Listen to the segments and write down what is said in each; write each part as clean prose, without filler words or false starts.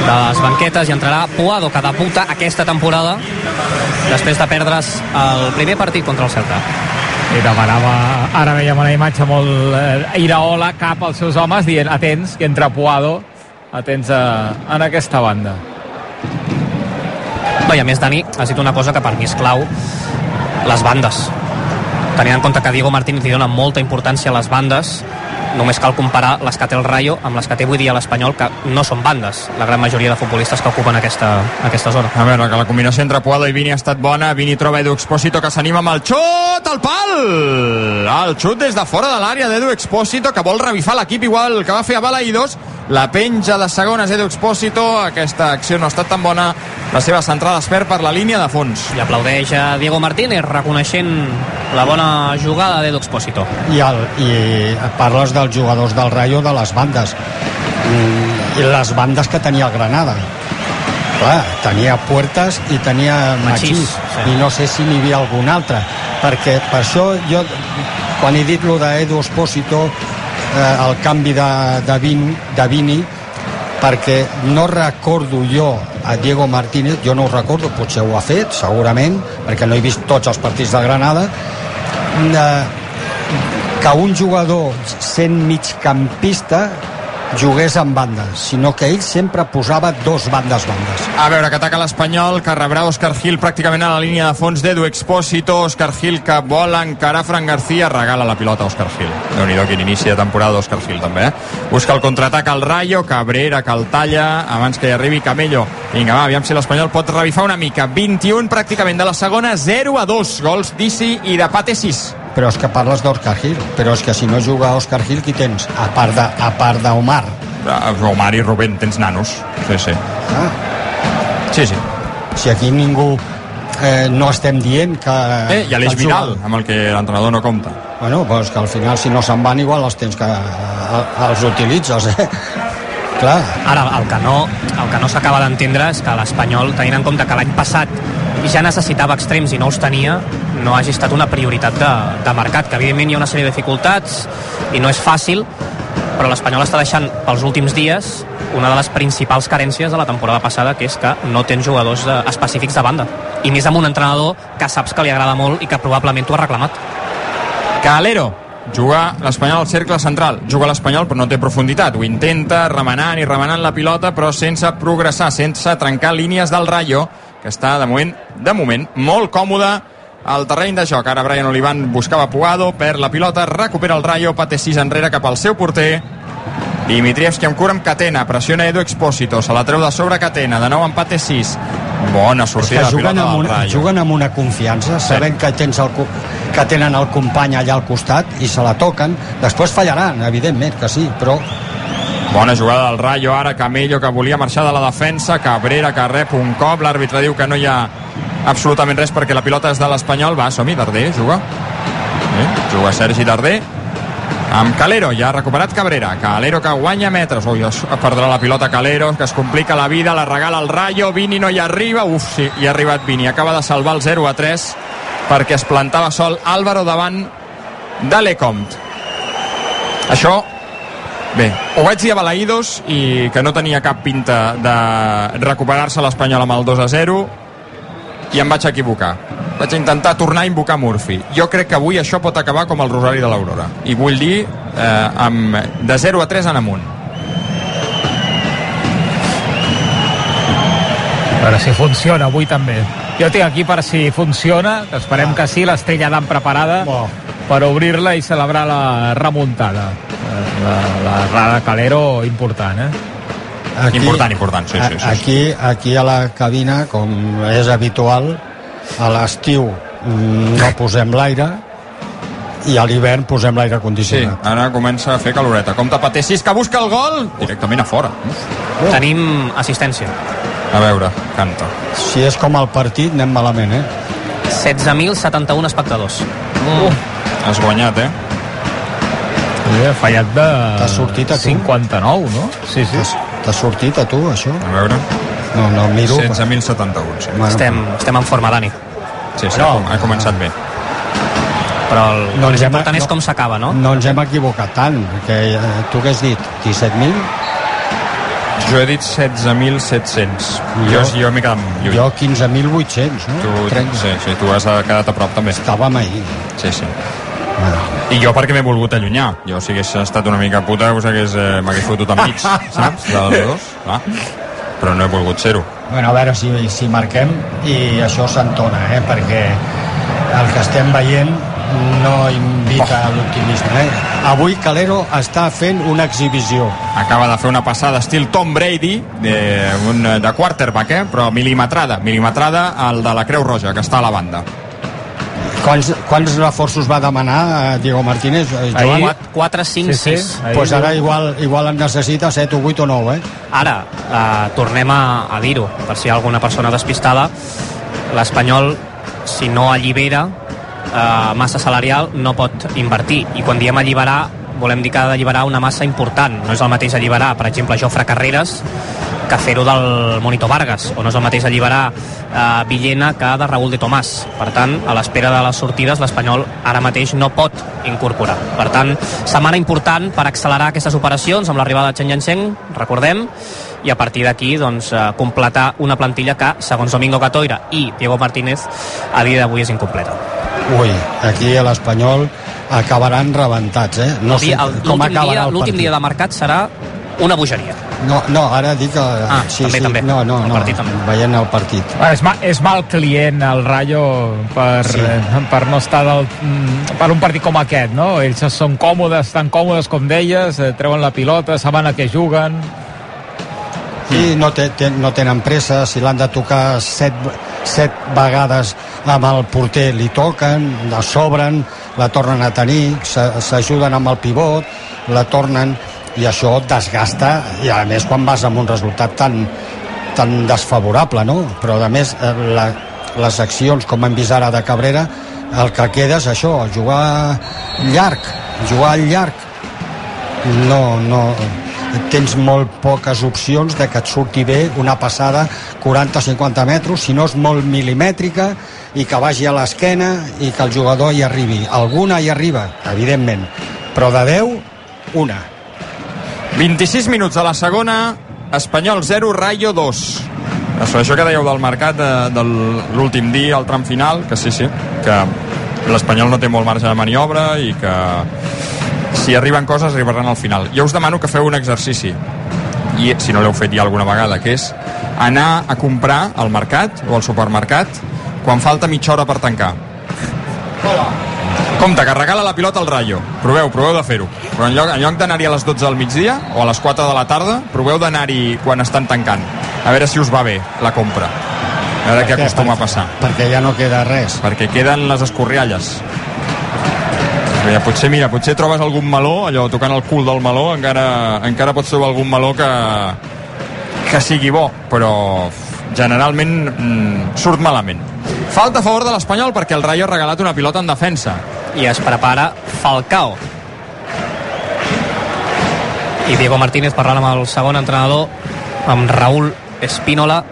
de les banquetes i entrarà Puado, que debuta aquesta temporada després de perdre's el primer partit contra el Celta. I demanava, ara veiem una imatge molt Iraola cap als seus homes dient atents, que entra Puado, atents en aquesta banda. I a més, Dani, has dit una cosa que per mi és clau: les bandes. Tenint en compte que Diego Martínez li dona molta importància a les bandes, només cal comparar les que té el Rayo amb les que té avui dia l'Espanyol, que no són bandes, la gran majoria de futbolistes que ocupen aquesta zona. A veure, que la combinació entre Puado i Vini ha estat bona. Vini troba Edu Expósito, que s'anima amb el xut al pal! El xut des de fora de l'àrea d'Edu Expósito, que vol revifar l'equip igual que va fer a Balaïdos. La penja de segones Edu Expósito. Aquesta acció no ha estat tan bona. La seva centrada es perd per la línia de fons. I aplaudeix a Diego Martínez, reconeixent la bona jugada d'Edu Expósito. I parles dels jugadors del Rayo, de les bandes. I les bandes que tenia el Granada. Clar, tenia Puertas i tenia Machís. Sí. I no sé si n'hi havia algun altre. Perquè per això jo, quan he dit lo d'Edu Expósito, el canvi de Vini, perquè no recordo jo a Diego Martínez, jo no ho recordo, potser ho ha fet, segurament, perquè no he vist tots els partits de Granada, que un jugador sent migcampista jugués en bandes, sinó que ell sempre posava dos bandes. A veure, que ataca l'Espanyol, que rebrà Óscar Gil pràcticament a la línia de fons d'Edu Expósito. Óscar Gil, que vol encarar Fran García, regala la pilota a Óscar Gil. Déu-n'hi-do, quin inici de temporada d'Óscar Gil també, Busca el contraatac al Rayo, Cabrera, que el talla abans que hi arribi Camello. Vinga, va, aviam si l'Espanyol pot revifar una mica. 21 pràcticament de la segona, 0-2, gols d'Isi i de Pate 6. Però és que parles d'Òscar Gil, però és que si no juga Òscar Gil, qui tens? A part d'Omar. Omar i Rubén, tens nanos. Sí. Sí. Si aquí ningú no estem dient que... I Aleix Vidal, amb el que l'entrenador no compta. Bueno, doncs que al final, si no se'n van, igual els tens que... els utilitzes, Clar. Ara, el que no s'acaba d'entendre és que l'Espanyol, tenint en compte que l'any passat ja necessitava extrems i no els tenia, no hagi estat una prioritat de mercat, que evidentment hi ha una sèrie de dificultats i no és fàcil, però l'Espanyol està deixant pels últims dies una de les principals carències de la temporada passada, que és que no tens jugadors específics de banda, i més amb un entrenador que saps que li agrada molt i que probablement t'ho ha reclamat. Calero juga l'Espanyol al cercle central, juga l'Espanyol però no té profunditat, ho intenta remenant i remenant la pilota, però sense progressar, sense trencar línies del Rayo, que està de moment molt còmode al terreny de joc. Ara Brian Olivan buscava Puado, perd la pilota, recupera el Rayo, Pate 6 enrere cap al seu porter. Dimitrievski amb cura amb Catena, pressiona Edu Expósito, se la treu de sobre Catena, de nou empate 6. Bona sortida de pilota del Rayo. Juguen amb una confiança, sabent que que tenen el company allà al costat i se la toquen, després fallaran, evidentment que sí, però... Bona jugada del Rayo, ara Camello, que volia marxar de la defensa, Cabrera, que rep un cop, l'àrbitre diu que no hi ha absolutament res perquè la pilota és de l'Espanyol. Va, som-hi, Darder juga. Juga Sergi Darder amb Calero, ja ha recuperat Cabrera. Calero, que guanya metres. Ui, perdrà la pilota Calero, que es complica la vida, la regala el Rayo. Vini no hi arriba. Sí, hi ha arribat Vini. Acaba de salvar el 0-3 perquè es plantava sol Álvaro davant de Lecomte. Això, bé, ho vaig dir a Balaïdos i que no tenia cap pinta de recuperar-se l'Espanyol amb el 2-0 i em vaig equivocar. Vaig intentar tornar a invocar Murphy. Jo crec que avui això pot acabar com el Rosari de l'Aurora. I vull dir de 0-3 en amunt. A veure si funciona avui també. Jo tinc aquí per si funciona, que esperem que sí, l'Estrella d'Am preparada per obrir-la i celebrar la remuntada. La Rada Calero important, Aquí, important, sí. Aquí a la cabina, com és habitual, a l'estiu no posem l'aire i a l'hivern posem l'aire condicionat. Sí, ara comença a fer caloreta. Compte Pate 6, que busca el gol directament a fora. Tenim assistència. A veure, canta. Si és com el partit, anem malament, 16.071 espectadors. Has guanyat, Ha fallat de... T'ha sortit a tu? 59, no? Sí. T'ha sortit a tu, això? A veure... No, miro... 16.071, sí. Estem en forma, Dani. Sí, ha començat bé. Però el més important és com s'acaba, no? No ens hem equivocat tant, perquè tu què has dit? 17.000? Jo he dit 16.700. Jo m'he quedat lluny. Jo 15.800, no? Sí, tu has quedat a prop també. Estàvem ahir. Sí. I jo perquè m'he volgut allunyar. Jo si hagués estat una mica puta m'hagués fotut enmig, saps? Dels dos, clar. Però no he volgut ser-ho. Bueno, a veure si marquem i això s'entona, perquè el que estem veient no invita a l'optimisme. Avui Calero està fent una exhibició. Acaba de fer una passada estil Tom Brady de quarterback, però mil·limetrada al de la Creu Roja, que està a la banda. Quants reforços va demanar Diego Martínez? 4, 5, 6. Pues ara igual en necessita 7 o 8 o 9, Ara, tornem a dir-ho, per si hi ha alguna persona despistada. L'Espanyol, si no allibera massa salarial, no pot invertir. I quan diem alliberar, volem dir que ha d'alliberar una massa important. No és el mateix alliberar, per exemple, Jofre Carreras, que fer-ho del Monito Vargas, o no és el mateix alliberar Villena que de Raúl de Tomàs. Per tant, a l'espera de les sortides, l'Espanyol ara mateix no pot incorporar. Per tant, setmana important per accelerar aquestes operacions amb l'arribada de Chen Yancheng, recordem, i a partir d'aquí completar una plantilla que, segons Domingo Catoira i Diego Martínez, a dia d'avui és incompleta. Ui, aquí a l'Espanyol acabaran rebentats, No sé com acabarà el partit. L'últim dia de mercat serà una bogeria. No, ara dic que... també. No, veient el partit. És mal client el Rayo per no estar per un partit com aquest, no? Ells són còmodes, tan còmodes com deies, treuen la pilota, saben a què juguen. Sí, no tenen pressa, si l'han de tocar 7 vegades amb el porter li toquen, la sobren, la tornen a tenir, s'ajuden amb el pivot, la tornen, i això et desgasta, i a més quan vas amb un resultat tan desfavorable, no? Però a més les accions, com hem vist ara de Cabrera, el que queda és això, jugar llarg. No tens molt poques opcions de que et surti bé una passada 40-50 metres, si no és molt milimètrica i que vagi a l'esquena i que el jugador hi arribi. Alguna hi arriba, evidentment, però de 10, una. 26 minuts de la segona, Espanyol 0, Rayo 2. Això que dèieu del mercat de l'últim dia, el tram final, que sí, que l'Espanyol no té molt marge de maniobra i que si arriben coses arribaran al final. Jo us demano que feu un exercici, i si no l'heu fet ja alguna vegada, que és anar a comprar al mercat o al supermercat quan falta mitja hora per tancar. Compte, que regala la pilota al Rayo. Proveu de fer-ho. Però en lloc d'anar-hi a les 12 del migdia o a les 4 de la tarda, proveu d'anar-hi quan estan tancant. A veure si us va bé la compra. A veure què acostuma a passar. Perquè ja no queda res. Perquè queden les escorrialles. Potser trobes algun meló, allò tocant el cul del meló, encara pots trobar algun meló que sigui bo, però generalment surt malament. Falta a favor de l'Espanyol perquè el Rayo ha regalat una pilota en defensa. I es prepara Falcao. I Diego Martínez parlant amb el segon entrenador, amb Raúl Espínola,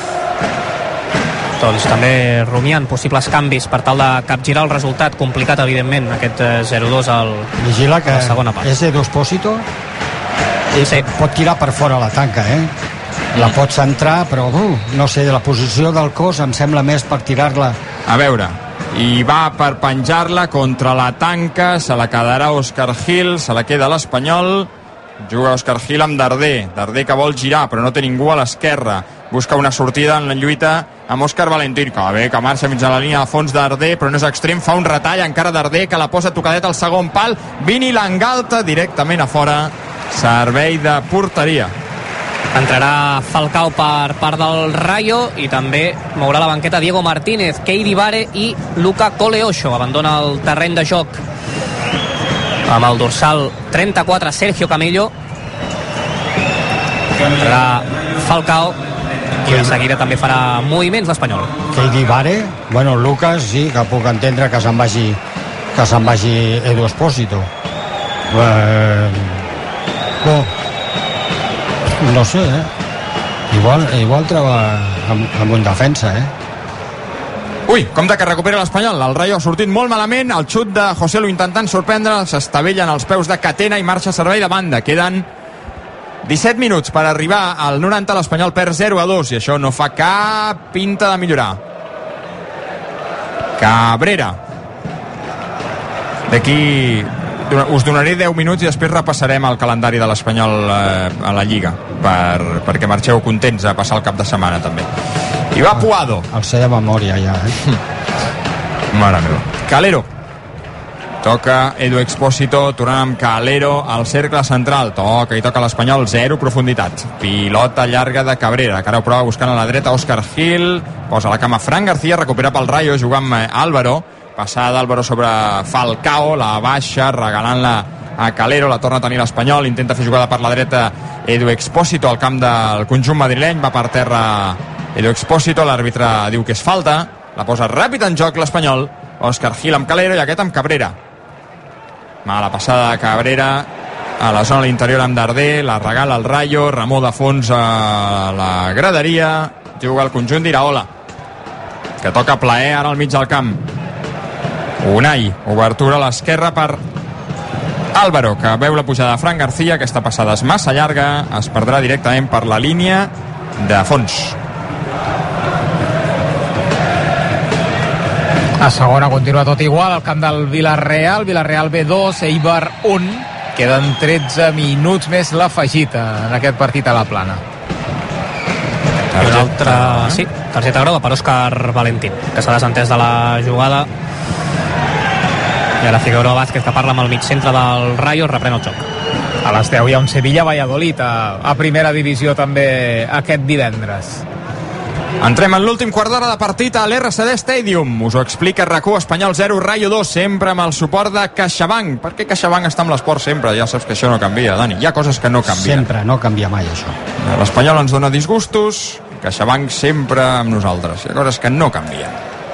doncs també rumiant possibles canvis per tal de capgirar el resultat. Complicat, evidentment, aquest 0-2 Vigila que a la segona part. Ese Despósito sí. Pot tirar per fora la tanca, la pot centrar, però no sé, de la posició del cos em sembla més per tirar-la. A veure, i va per penjar-la contra la tanca, se la quedarà Òscar Gil, se la queda l'Espanyol, juga Òscar Gil amb Darder que vol girar però no té ningú a l'esquerra, busca una sortida en la lluita amb Òscar Valentín, que marxa fins a la línia de fons Darder, però no és extrem, fa un retall encara Darder, que la posa tocadet al segon pal, Vini l'engalta directament a fora, servei de porteria. Entrarà Falcao per part del Rayo i també mourà la banqueta Diego Martínez, Keidi Bare i Luca Coleocho. Abandona el terreny de joc amb el dorsal 34 Sergio Camello. Entrarà Falcao i de seguida també farà moviments l'Espanyol. Keidi Bare, bueno, Lucas sí, que puc entendre que se'n vagi Edu Espósito. No sé, igual troba amb un defensa, Ui, compte que recupera l'Espanyol. El Rayo ha sortit molt malament. El xut de José Lu intentant sorprendre, s'estavellen als peus de Catena i marxa servei de banda. Queden 17 minuts per arribar al 90, l'Espanyol perd 0-2 i això no fa cap pinta de millorar. Cabrera. D'aquí us donaré 10 minuts i després repassarem el calendari de l'Espanyol a la Lliga perquè marxeu contents a passar el cap de setmana també. I va Puado. El sé de memòria ja, Mare meva. Calero. Toca Edu Expósito, tornant amb Calero al cercle central. Toca l'Espanyol, 0 profunditat. Pilota llarga de Cabrera, que ara ho prova buscant a la dreta Òscar Gil, posa la cama Fran García, recupera pel Rayo, juga amb Álvaro, passada d'Álvaro sobre Falcao, la baixa, regalant-la a Calero, la torna a tenir l'Espanyol, intenta fer jugada per la dreta Edu Expósito al camp del conjunt madrileny, va per terra Edu Expósito, l'àrbitre diu que és falta, la posa ràpid en joc l'Espanyol, Òscar Gil amb Calero i aquest amb Cabrera. Mala passada de Cabrera a la zona de l'interior amb Darder, la regala el Rayo, remor de fons a la graderia, juga el conjunt d'Iraola, que toca plaer ara al mig del camp. Unai, obertura a l'esquerra per Álvaro, que veu la pujada de Fran García, aquesta passada és massa llarga, es perdrà directament per la línia de fons. A segona continua tot igual, al camp del Villarreal B2, Eibar 1, queden 13 minuts més l'afegit en aquest partit a la Plana. Targeta groga per Òscar Valentín, que s'ha desentès de la jugada, i ara Figueroa Vázquez, que parla amb el mig centre del Rayo, reprèn el joc. A les 10 hi ha un Sevilla-Valladolid a primera divisió també aquest divendres. Entrem en l'últim quart d'hora de partit a l'RCD Stadium. Us ho explica RAC1, Espanyol 0, Rayo 2, sempre amb el suport de CaixaBank. Per què CaixaBank està amb l'esport sempre? Ja saps que això no canvia, Dani. Hi ha coses que no canvien. Sempre, no canvia mai això. L'Espanyol ens dona disgustos, CaixaBank sempre amb nosaltres. Hi ha coses que no canvien.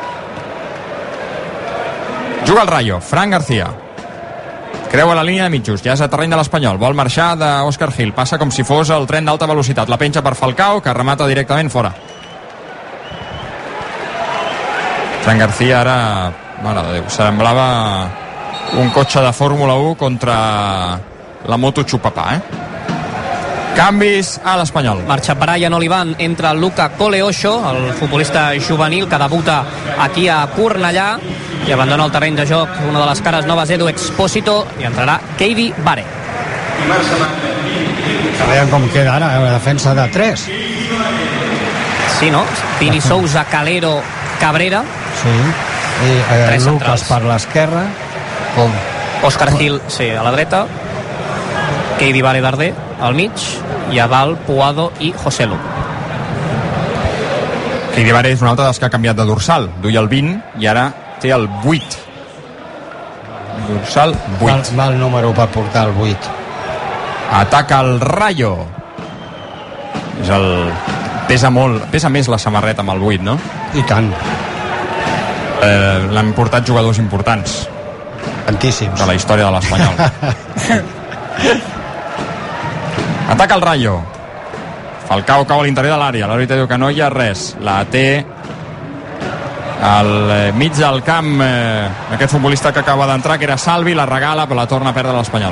Juga el Rayo, Fran García. Creua la línia de mitjos, ja és a terreny de l'Espanyol. Vol marxar d'Òscar Gil, passa com si fos el tren d'alta velocitat. La penja per Falcao, que remata directament fora. Fran García ara, mare de Déu, semblava un cotxe de Fórmula 1 contra la moto Chupapà, Canvis a l'Espanyol. Marxa Brian Olivan, entra Luca Coleocho, el futbolista juvenil que debuta aquí a Cornellà, i abandona el terreny de joc una de les cares noves, Edu Expósito, i entrarà Keidi Bare. Veiem com queda ara la defensa de 3. Sí, no? Pini Sousa, Calero, Cabrera. Sí, i Lucas per l'esquerra, com Òscar Gil, sí, a la dreta, Keidi Bare Darder al mig, i a dalt Puado i Joselu. Keidi Bare és un altre dels que ha canviat de dorsal, duia el 20 i ara té el 8. Dorsal 8. Mal número per portar el 8. Ataca el Rayo. És el... Pesa més la samarreta amb el 8, no? I tant. L'han portat jugadors importants. Tantíssims. De la història de l'Espanyol. Ataca el Rayo. Falcao cau a l'interior de l'àrea. L'àrbitre diu que no hi ha res. La té al mig del camp aquest futbolista que acaba d'entrar, que era Salvi, la regala, però la torna a perdre l'Espanyol.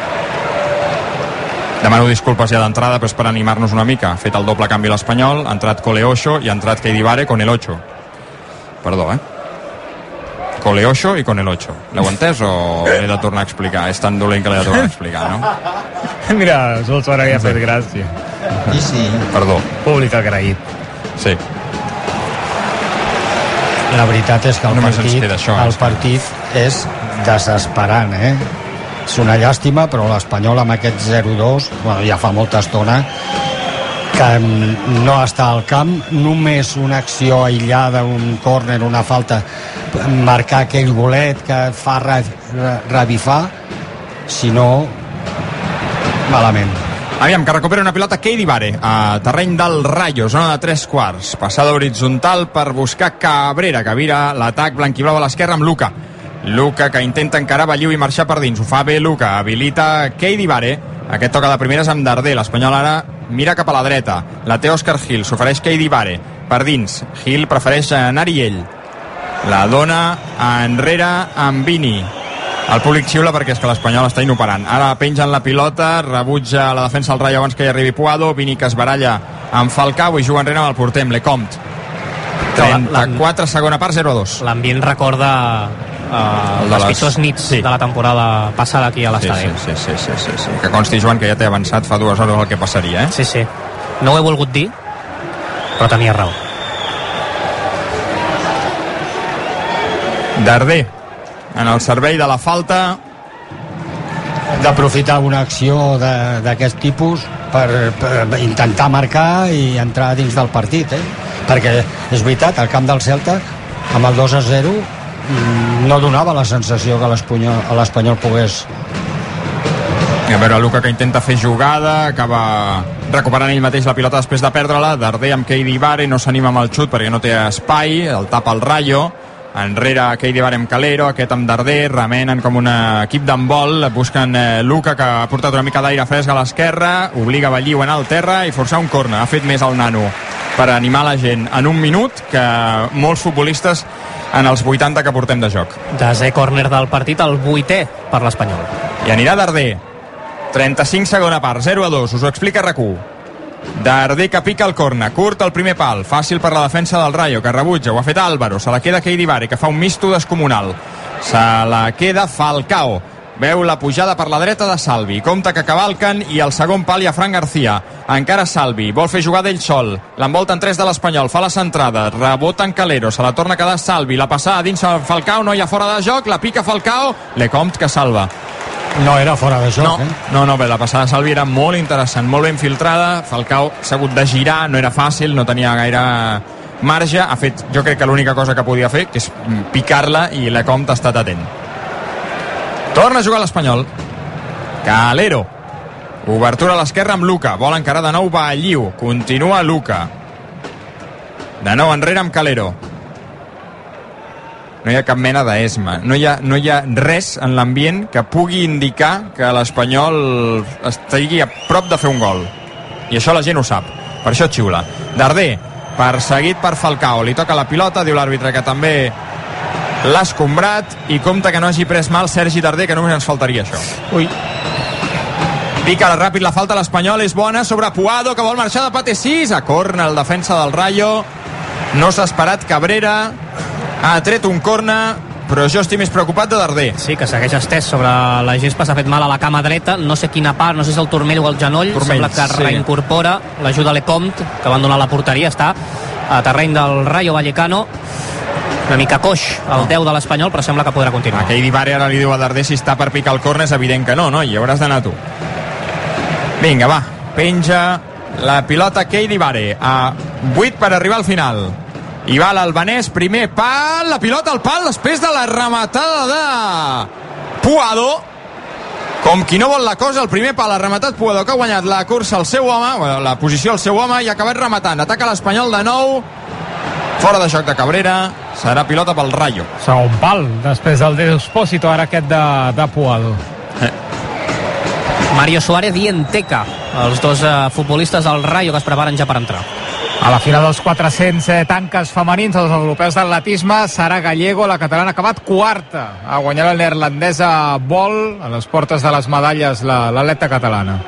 Demano disculpes ja d'entrada, però és per animar-nos una mica. Ha fet el doble canvi l'Espanyol, ha entrat Coleocho i ha entrat Keidi Bare con el 8. Perdó, Coleocho i con el 8. L'heu entès o l'he de tornar a explicar? És tan dolent que l'he de tornar a explicar, no? Mira, Solsona havia fet gràcia. Sí. Perdó. Públic agraït. Sí. La veritat és que el partit és desesperant, És una llàstima, però l'Espanyol amb aquest 0-2, ja fa molta estona que no està al camp, només una acció aïllada, un córner, una falta, marcar aquell golet que fa revifar, si no, malament. Aviam, que recupera una pilota Keidi Bare a terreny del Rayo, zona de 3/4, passada horitzontal per buscar Cabrera, que vira l'atac blanquiblau a l'esquerra amb Luca, que intenta encarar Balliu i marxar per dins. Ho fa bé Luca, habilita Keidi Bare. Aquest toca de primeres amb Darder. L'Espanyol ara mira cap a la dreta, la té Òscar Gil, s'ofereix Keidi Bare per dins. Gil prefereix anar-hi ell, la dona enrere amb Vini. El públic xiula perquè és que l'Espanyol està inoperant. Ara pengen la pilota, rebutja la defensa del Rayo abans que hi arribi Puado, Vini que es baralla amb Falcao i juga enrere amb el porter, amb Lecomte. 34, segona part, 0-2. L'ambient recorda les pitjors nits de la temporada passada aquí a l'estadi. Sí. Que consti, Joan, que ja t'he avançat fa 2 hores el que passaria, eh? Sí. No ho he volgut dir, però tenia raó. Darder, en el servei de la falta. Hem d'aprofitar una acció d'aquest tipus per intentar marcar i entrar dins del partit, perquè és veritat, al camp del Celta amb el 2-0 no donava la sensació que l'Espanyol pogués. A veure, Luka que intenta fer jugada, acaba recuperant ell mateix la pilota després de perdre-la. Darder amb Keidi Bare, no s'anima amb el xut perquè no té espai, el tapa el Rayo. Enrere Keidi Bare amb Calero, aquest amb Darder, remenen com un equip d'handbol, busquen Luka, que ha portat una mica d'aire fresc a l'esquerra, obliga Balliu a anar al terra i forçar un córner. Ha fet més el nano per animar la gent en un minut que molts futbolistes en els 80 que portem de joc. Desè córner del partit, el 8è per l'Espanyol. I anirà Darder. 35 segona part, 0-2, us ho explica RAC1. Darder que pica el córner, curt el primer pal, fàcil per la defensa del Rayo, que rebutja, ho ha fet Álvaro, se la queda Keidi Bare, que fa un misto descomunal, se la queda Falcao, veu la pujada per la dreta de Salvi, compta que cavalquen i al segon pal hi ha Fran García, encara Salvi, vol fer jugada ell sol, l'envolten 3 de l'Espanyol, fa la centrada, rebota en Calero, se la torna a quedar Salvi, la passada dins Falcao, no hi ha fora de joc, la pica Falcao, Lecomte que salva. No era fora de joc, No, bé, la passada de Salvi era molt interessant, molt ben filtrada, Falcao s'ha hagut de girar, no era fàcil, no tenia gaire marge, ha fet, jo crec que l'única cosa que podia fer, que és picar-la, i Lecomte ha estat atent. Torna a jugar l'Espanyol. Calero. Obertura a l'esquerra amb Luka, vol encarar de nou Balliu, continua Luka. De nou enrere amb Calero. No hi ha cap mena d'esma, no hi ha res en l'ambient que pugui indicar que l'Espanyol estigui a prop de fer un gol, i això la gent ho sap, per això xiula. Darder, perseguit per Falcao, li toca la pilota, diu l'àrbitre que també l'ha escombrat, i compta que no hagi pres mal Sergi Darder, que només ens faltaria això. Ui. Pica ràpid la falta, l'Espanyol és bona sobre Puado, que vol marxar de pate 6, a córner el defensa del Rayo, no s'ha esperat Cabrera, ha tret un córner, però jo estic més preocupat de Darder. Sí, que segueix estès sobre la gespa, s'ha fet mal a la cama dreta, no sé quina part, no sé si el turmell o el genoll, sembla que reincorpora l'ajuda Lecomte, que abandona la porteria, està a terreny del Rayo Vallecano, una mica coix el 10 de l'Espanyol, però sembla que podrà continuar. Keidi Bare ara li diu a Darder si està per picar el córner, és evident que no, i hauràs d'anar tu. Vinga, va, penja la pilota Keidi Bare, a 8 per arribar al final. I va l'albanès, primer pal, la pilota al pal després de la rematada de Puado, com qui no vol la cosa, el primer pal ha rematat Puado, que ha guanyat la cursa al seu home, la posició al seu home, i ha acabat rematant, ataca l'Espanyol de nou, fora de joc de Cabrera, serà pilota pel Rayo. Segon pal, després del Despósito, ara aquest de Puado. Mario Suárez i Enteca, els dos futbolistes del Rayo que es preparen ja per entrar. A la final dels 400 tanques femenins dels europeus d'atletisme, Sara Gallego, la catalana, ha acabat quarta. Ha guanyat la neerlandesa Bol a les portes de les medalles, l'atleta catalana.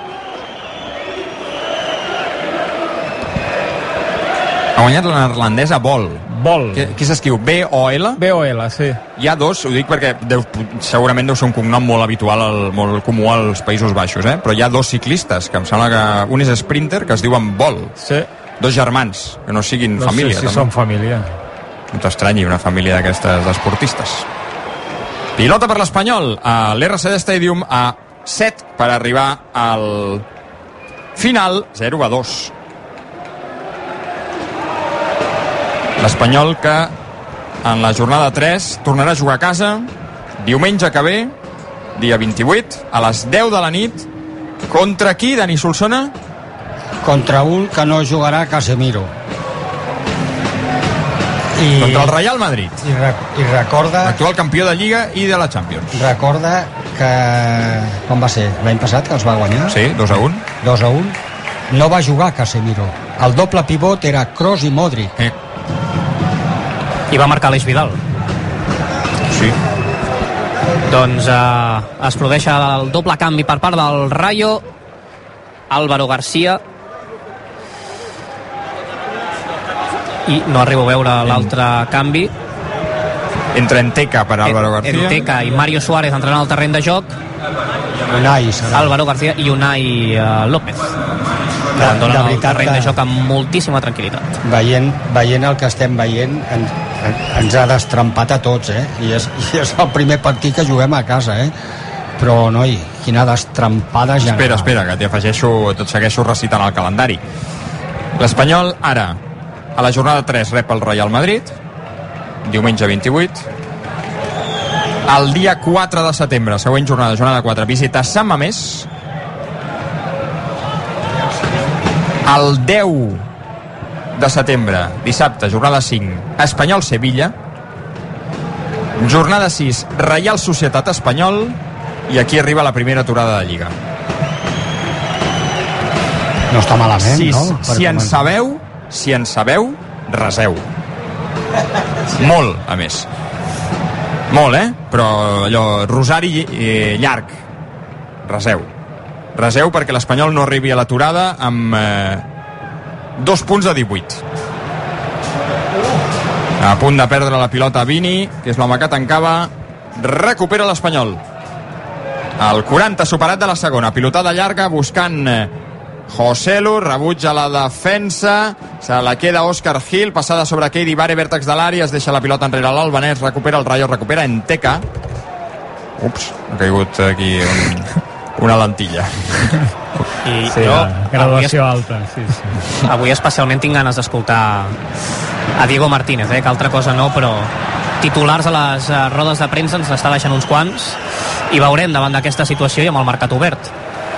Ha guanyat la neerlandesa Bol. Bol. Qui s'escriu? B-O-L? B-O-L, sí. Hi ha dos, ho dic perquè segurament deu ser un cognom molt habitual, molt comú als Països Baixos, però hi ha dos ciclistes, que em sembla que un és sprinter, que es diuen Bol. Sí. Dos germans, que no siguin família. No sé si són família. No t'estranyi una família d'aquestes d'esportistes. Pilota per l'Espanyol a l'RCD Stadium a 7 per arribar al final, 0-2. L'Espanyol que en la jornada 3 tornarà a jugar a casa diumenge que ve, dia 28, a les 10 de la nit. Contra qui, Dani Solsona? Contra un que no jugarà, Casemiro. Contra el Real Madrid. I recorda... L'actual campió de Lliga i de la Champions. Recorda que... Com va ser? L'any passat que els va guanyar? Sí, 2-1. 2-1. No va jugar Casemiro. El doble pivot era Kroos i Modric. I va marcar l'Eix Vidal. Sí. Doncs es produeix el doble canvi per part del Rayo. Álvaro García, i no arribo a veure l'altre canvi. Entra Enteca per Álvaro García. Enteca i Mario Suárez entrant al terreny de joc. Unai serà. Álvaro García i Unai López, que abandonen el terreny de joc amb moltíssima tranquil·litat. Veient el que estem veient, ens ha destrempat a tots, i és el primer partit que juguem a casa, però noi, quina destrempada general. Espera, que t'hi afegeixo, tot segueixo recitant el calendari. L'Espanyol ara a la jornada 3 rep el Real Madrid diumenge 28. El dia 4 de setembre, següent jornada 4, visita Sant Mamés. El 10 de setembre, dissabte, jornada 5, Espanyol-Sevilla. Jornada 6, Reial Societat Espanyol. I aquí arriba la primera aturada de Lliga. No està malament, no? Si en sabeu, reseu. Molt, a més. Molt, però allò, rosari llarg. Reseu perquè l'Espanyol no arribi a l'aturada amb 2 punts de 18. A punt de perdre la pilota Vini, que és l'home que tancava. Recupera l'Espanyol. El 40 superat de la segona, pilotada llarga buscant Joselu, rebutja la defensa, se la queda Òscar Gil, passada sobre Keidi Bare, vèrtex de l'àrea, es deixa la pilota enrere l'Albanès, recupera el Rayo, recupera Enteca. Ups, ha caigut aquí una lentilla. I sí, jo graduació alta, sí. Avui especialment tinc ganes d'escoltar a Diego Martínez, que altra cosa no, però titulars a les rodes de premsa ens n'està deixant uns quants, i veurem davant d'aquesta situació i amb el mercat obert.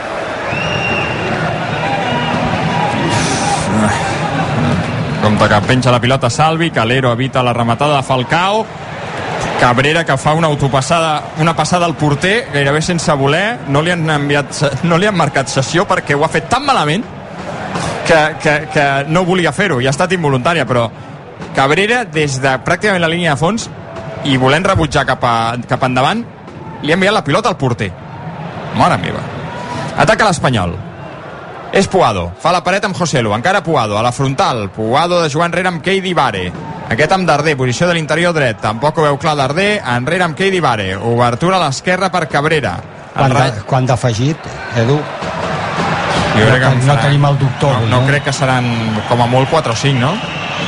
Compte que penja la pilota Salvi, Calero evita la rematada de Falcao, Cabrera que fa una passada al porter gairebé sense voler, no li han marcat sessió perquè ho ha fet tan malament que no volia fer-ho, i ha estat involuntària, però Cabrera des de pràcticament la línia de fons i volent rebutjar cap endavant li ha enviat la pilota al porter. Mare meva. Ataca l'Espanyol. És Puado, fa la paret amb Joselu, encara Puado, a la frontal, Puado de jugar enrere amb Keidi Bare, aquest amb Darder, posició de l'interior dret, tampoc ho veu clar Darder, enrere amb Keidi Bare, obertura a l'esquerra per Cabrera. Quant d'afegit, Edu? No tenim el doctor. No crec que seran com a molt 4 o 5, no?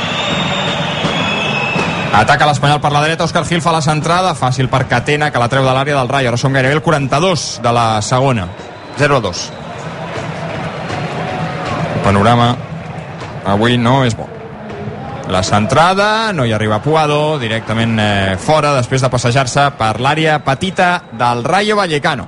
Ataca l'Espanyol per la dreta, Òscar Gil fa la centrada, fàcil per Catena, que la treu de l'àrea del Rayo, ara són gairebé el 42 de la segona, 0-2. Panorama avui no és bo. La centrada, no hi arriba Puado, directament fora, després de passejar-se per l'àrea petita del Rayo Vallecano.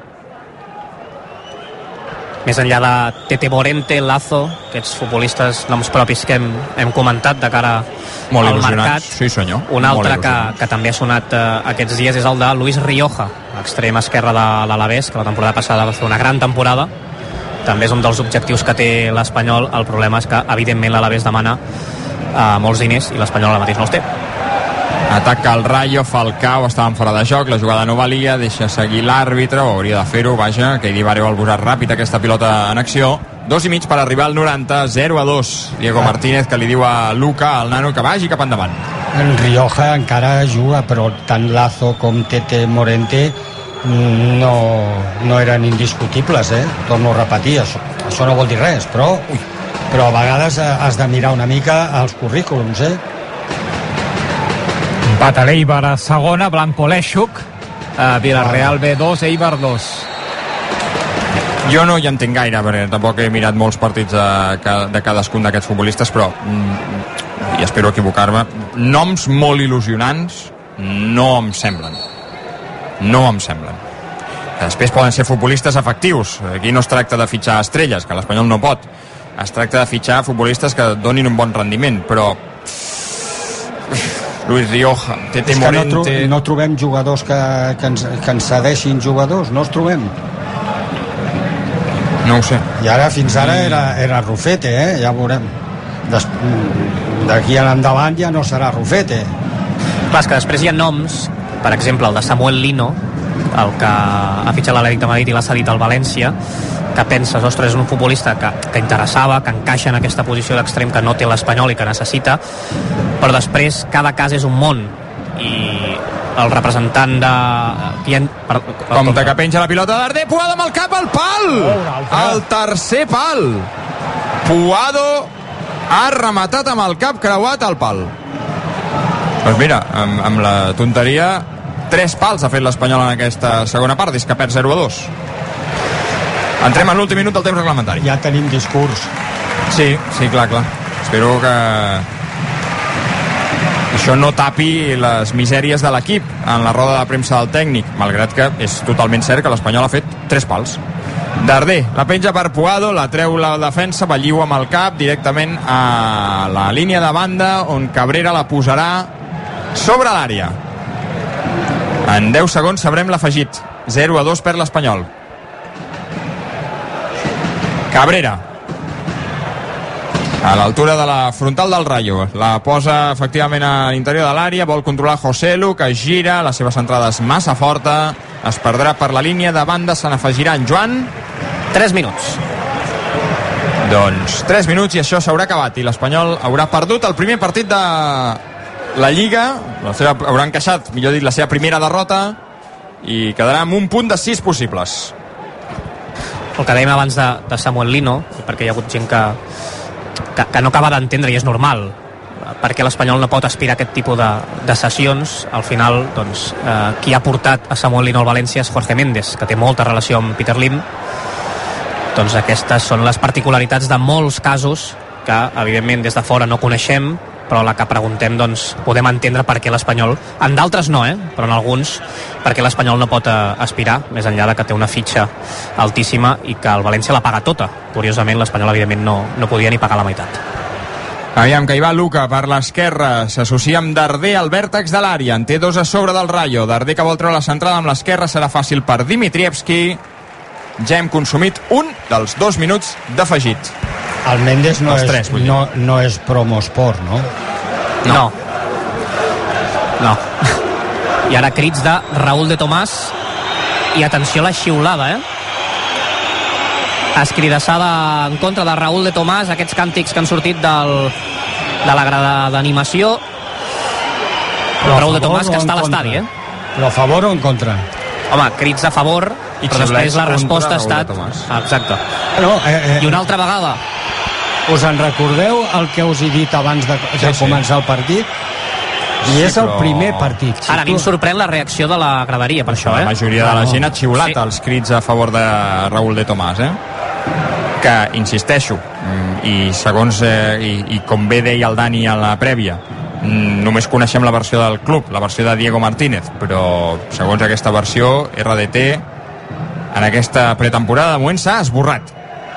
Més enllà de Tete Morente, Lazo, aquests futbolistes, noms propis que hem comentat de cara molt al mercat. Sí, senyor. Un altre que també ha sonat aquests dies és el de Luis Rioja, extrem esquerre de l'Alavés, que la temporada passada va fer una gran temporada. També és un dels objectius que té l'Espanyol. El problema és que, evidentment, l'Alavés demana molts diners i l'Espanyol ara mateix no els té. Ataca el Rayo, Falcao, estaven fora de joc, la jugada no valia, deixa seguir l'àrbitre, o hauria de fer-ho, vaja, que Keidi Bare vol posar ràpid aquesta pilota en acció. 2,5 per arribar al 90, 0-2. Diego Martínez, que li diu a Luca, al nano, que vagi cap endavant. El Rioja encara juga, però tant Lazo com Tete Morente no eren indiscutibles, torno a repetir, això no vol dir res, però a vegades has de mirar una mica els currículums, Empat a l'Eibar a segona, Blanco Leixuc, Villarreal B2, Eibar 2. Jo no hi entenc gaire, perquè tampoc he mirat molts partits de cadascun d'aquests futbolistes, però i espero equivocar-me, noms molt il·lusionants no em semblen. Després poden ser futbolistes efectius, aquí no es tracta de fitxar estrelles, que l'Espanyol no pot, es tracta de fitxar futbolistes que donin un bon rendiment, però Luis Rioja, Tete Morente... No trobem jugadors que ens cedeixin jugadors, no els trobem. No ho sé. I ara, fins ara, era Rufete, ja veurem. D'aquí en endavant ja no serà Rufete. Clar, és que després hi ha noms, per exemple el de Samuel Lino, el que ha fitxat l'Atlètic de Madrid i l'ha cedit al València, que penses, ostres, és un futbolista que interessava, que encaixa en aquesta posició d'extrem que no té l'Espanyol i que necessita, però després cada cas és un món, i el representant de... Compte que penja la pilota Darder, Puado amb el cap al pal! El tercer pal! Puado ha rematat amb el cap creuat al pal. Doncs mira, amb la tonteria, 3 pals ha fet l'Espanyol en aquesta segona part, és que perd 0-2. Entrem en l'últim minut del temps reglamentari. Ja tenim discurs. Sí, clar. Espero que això no tapi les misèries de l'equip en la roda de premsa del tècnic, malgrat que és totalment cert que l'Espanyol ha fet 3 pals. Darder, la penja per Puado, la treu la defensa, Balliu amb el cap directament a la línia de banda, on Cabrera la posarà sobre l'àrea. En 10 segons sabrem l'afegit. 0-2 per l'Espanyol. Cabrera, a l'altura de la frontal del Rayo, la posa efectivament a l'interior de l'àrea, vol controlar Joselu, que gira, la seva centrada és massa forta, es perdrà per la línia de banda, se n'afegirà en Joan. 3 minuts. Doncs 3 minuts i això s'haurà acabat, i l'Espanyol haurà perdut el primer partit de la Lliga, haurà encaixat, millor dit, la seva primera derrota, i quedarà amb un punt de 6 possibles. El que dèiem abans de Samuel Lino, perquè hi ha hagut gent que no acaba d'entendre, i és normal, perquè l'Espanyol no pot aspirar a aquest tipus de sessions. Al final, doncs, qui ha portat a Samuel Lino al València és Jorge Méndez, que té molta relació amb Peter Lim. Doncs aquestes són les particularitats de molts casos que, evidentment, des de fora no coneixem, però la que preguntem, doncs, podem entendre per què l'Espanyol, en d'altres no, però en alguns, perquè l'Espanyol no pot aspirar, més enllà de que té una fitxa altíssima i que el València la paga tota. Curiosament, l'Espanyol, evidentment, no podia ni pagar la meitat. Aviam, que hi va Luka per l'esquerra, s'associa amb Darder al vèrtex de l'àrea, en té 2 a sobre del Rayo. Darder, que vol treure la centrada amb l'esquerra, serà fàcil per Dimitrievski. Ja hem consumit un dels 2 minuts d'afegit. El Méndez no és promosport, no? No. I ara crits de Raúl de Tomàs, i atenció a la xiulada, escridassada en contra de Raúl de Tomàs, aquests càntics que han sortit de la grada d'animació. Raúl de Tomàs, que està a l'estadi, Però a favor o en contra? Home, crits a favor, però després la resposta ha estat... Exacte. I una altra vegada. Us en recordeu el que us he dit abans de començar el partit? I és el primer partit. Ara, a mi em sorprèn la reacció de la graderia, per això, La majoria de la gent ha xiulat els crits a favor de Raúl de Tomàs, que, insisteixo, i segons i com bé deia el Dani a la prèvia, només coneixem la versió del club, la versió de Diego Martínez, però segons aquesta versió, RDT en aquesta pretemporada de moment s'ha esborrat.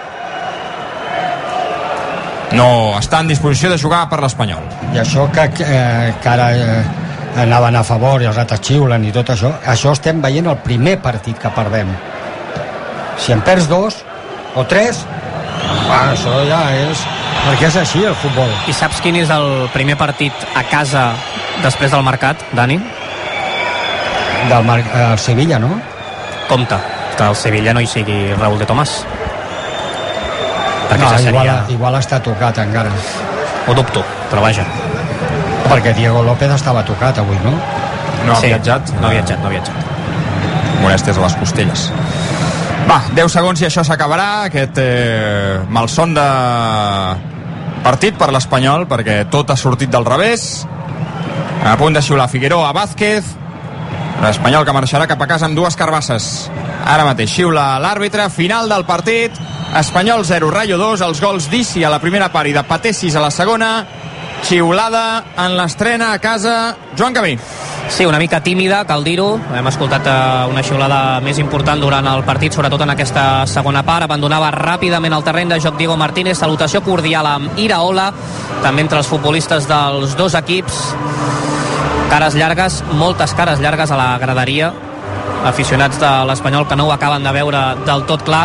No està en disposició de jugar per l'Espanyol. I això que ara anaven a favor i els altres xiulen i tot això estem veient el primer partit que perdem. Si en perds 2 o 3, això ja és... Perquè és així el futbol. I saps quin és el primer partit a casa després del mercat, Dani? El Sevilla, no? Compte, que el Sevilla no hi sigui Raúl de Tomàs. No, igual està tocat encara. Ho dubto, però vaja. Perquè Diego López estava tocat avui, no? No ha viatjat. No ha viatjat. Molèsties a les costelles. Va, 10 segons i això s'acabarà, aquest malson de partit per l'Espanyol, perquè tot ha sortit del revés. A punt de xiular Figueroa a Vázquez, l'Espanyol que marxarà cap a casa amb 2 carbasses. Ara mateix xiula l'àrbitre, final del partit, Espanyol 0, Rayo 2, els gols d'Issi a la primera part i de Paté 6 a la segona. Xiulada en l'estrena a casa, Joan Camí. Sí, una mica tímida, cal dir-ho. Hem escoltat una xiulada més important durant el partit, sobretot en aquesta segona part. Abandonava ràpidament el terreny de joc Diego Martínez. Salutació cordial amb Iraola, també entre els futbolistes dels dos equips. Cares llargues, moltes cares llargues a la graderia. Aficionats de l'Espanyol que no ho acaben de veure del tot clar.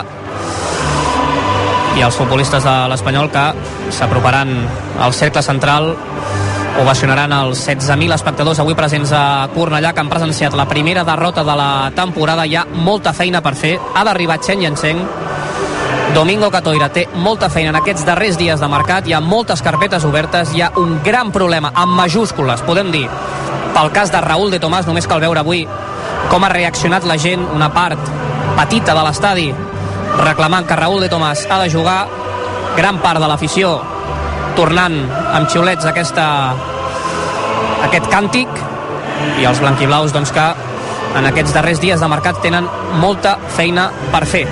I els futbolistes de l'Espanyol que s'aproparan al cercle central ovacionaran els 16.000 espectadors avui presents a Cornellà, que han presenciat la primera derrota de la temporada. Hi ha molta feina per fer, ha d'arribar Chen Yancheng. Domingo Catoira té molta feina en aquests darrers dies de mercat, hi ha moltes carpetes obertes, hi ha un gran problema, amb majúscules, podem dir, pel cas de Raúl de Tomàs. Només cal veure avui com ha reaccionat la gent, una part petita de l'estadi, reclamant que Raúl de Tomàs ha de jugar, gran part de l'afició tornant amb xiulets aquest càntic, i els blanquiblaus doncs, que en aquests darrers dies de mercat tenen molta feina per fer.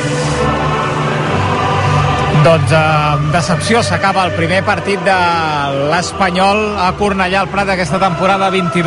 Doncs decepció, s'acaba el primer partit de l'Espanyol a Cornellà al Prat d'aquesta temporada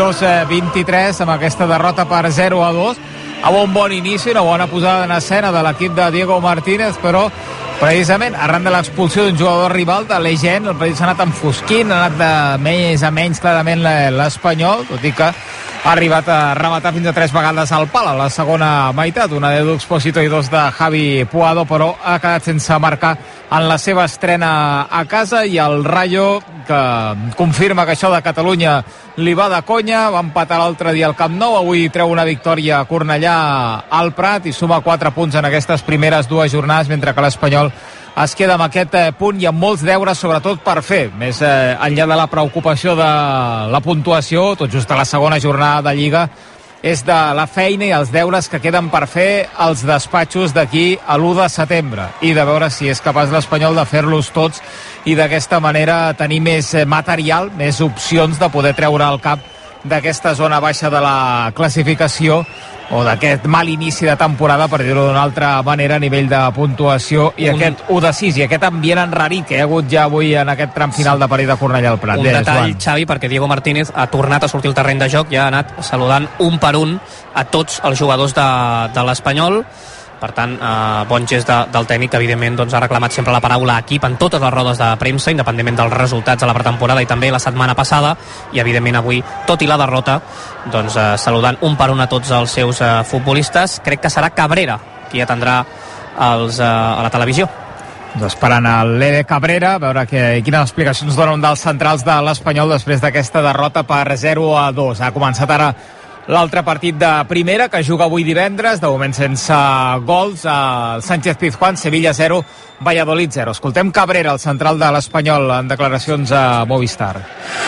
22-23 amb aquesta derrota per 0-2. Amb un bon inici, una bona posada en escena de l'equip de Diego Martínez, però precisament arran de l'expulsió d'un jugador rival de l'Egen, el partit s'ha anat enfosquint, ha anat de més a menys clarament l'Espanyol, tot i que ha arribat a rematar fins a 3 vegades al pal a la segona meitat, una d'Edu Expósito i 2 de Javi Puado, però ha quedat sense marcar en la seva estrena a casa, i el Rayo, que confirma que això de Catalunya li va de conya, va empatar l'altre dia al Camp Nou, avui treu una victòria a Cornellà al Prat i suma 4 punts en aquestes primeres 2 jornades, mentre que l'Espanyol es queda amb aquest punt i amb molts deures sobretot per fer, més enllà de la preocupació de la puntuació, tot just a la segona jornada de Lliga, és de la feina i els deures que queden per fer els despatxos d'aquí a l'1 de setembre, i de veure si és capaç l'Espanyol de fer-los tots i d'aquesta manera tenir més material, més opcions de poder treure al cap d'aquesta zona baixa de la classificació, o d'aquest mal inici de temporada, per dir-ho d'una altra manera, a nivell de puntuació, i aquest 1-6 i aquest ambient enrarit que hi ha hagut ja avui en aquest tram final de partit de Cornellà al Prat. Un detall, Xavi, perquè Diego Martínez ha tornat a sortir al terreny de joc i ha anat saludant un per un a tots els jugadors de l'Espanyol. Per tant, bon gest del tècnic, que evidentment doncs, ha reclamat sempre la paraula equip en totes les rodes de premsa, independentment dels resultats de la pretemporada i també la setmana passada, i evidentment avui, tot i la derrota, doncs, saludant un per un a tots els seus futbolistes. Crec que serà Cabrera qui atendrà a la televisió. Esperant l'Ede Cabrera, a veure quines explicacions donen dels centrals de l'Espanyol després d'aquesta derrota per 0-2. Ha començat ara l'altre partit de primera, que juga avui divendres, de moment sense gols, al Sánchez Pizjuán, Sevilla 0, Valladolid 0. Escoltem Cabrera, el central de l'Espanyol, en declaracions a Movistar.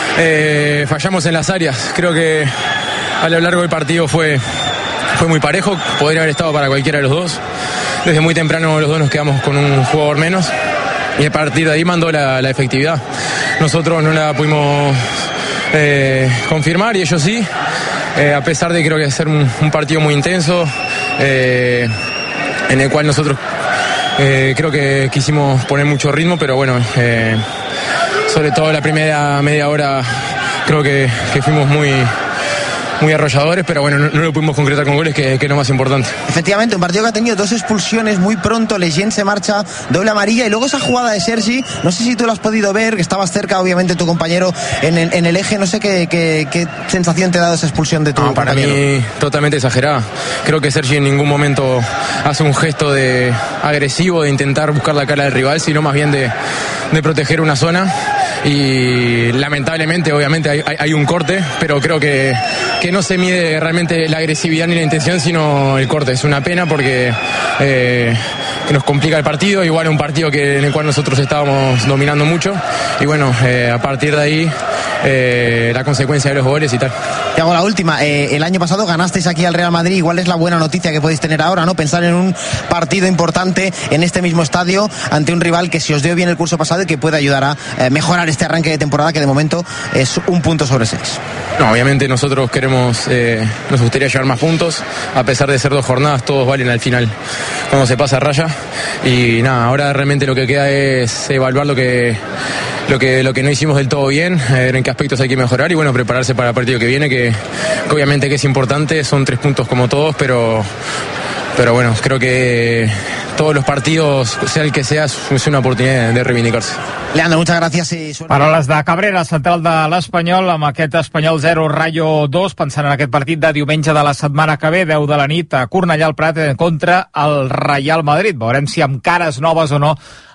Fallamos en las áreas. Creo que a lo largo del partido fue muy parejo. Podría haber estado para cualquiera de los dos. Desde muy temprano los dos nos quedamos con un jugador menos y a partir de ahí mandó la efectividad. Nosotros no la pudimos confirmar y ellos sí. A pesar de creo que ser un partido muy intenso, en el cual nosotros creo que quisimos poner mucho ritmo, pero bueno, sobre todo la primera media hora creo que fuimos muy arrolladores, pero bueno, no lo pudimos concretar con goles, que es lo más importante. Efectivamente, un partido que ha tenido 2 expulsiones muy pronto. Leyen se marcha, doble amarilla, y luego esa jugada de Sergi, no sé si tú lo has podido ver, que estabas cerca, obviamente, tu compañero en el eje, no sé qué sensación te ha dado esa expulsión de tu compañero. Para mí, totalmente exagerada. Creo que Sergi en ningún momento hace un gesto de agresivo, de intentar buscar la cara del rival, sino más bien de proteger una zona. Y lamentablemente, obviamente, hay un corte, pero creo que no se mide realmente la agresividad ni la intención, sino el corte. Es una pena porque que nos complica el partido, igual un partido en el cual nosotros estábamos dominando mucho, y bueno, a partir de ahí la consecuencia de los goles y tal. Te hago la última. El año pasado ganasteis aquí al Real Madrid, igual es la buena noticia que podéis tener ahora, ¿no? Pensar en un partido importante en este mismo estadio ante un rival que si os dio bien el curso pasado y que puede ayudar a mejorar este arranque de temporada, que de momento es 1 punto sobre 6. No, obviamente nosotros nos gustaría llevar más puntos, a pesar de ser 2 jornadas, todos valen al final cuando se pasa raya, y nada, ahora realmente lo que queda es evaluar lo que no hicimos del todo bien, ver en qué aspectos hay que mejorar, y bueno, prepararse para el partido que viene, que obviamente que es importante, son 3 puntos como todos, pero bueno, creo que todos los partidos, sea el que sea, es una oportunidad de reivindicarse. Leandro, muchas gracias. Paraules de Cabrera, central de l'Espanyol, amb aquest Espanyol 0, Rayo 2, pensant en aquest partit de diumenge de la setmana que ve, 10 de la nit, a Cornellà al Prat, contra el Real Madrid. Veurem si amb cares noves o no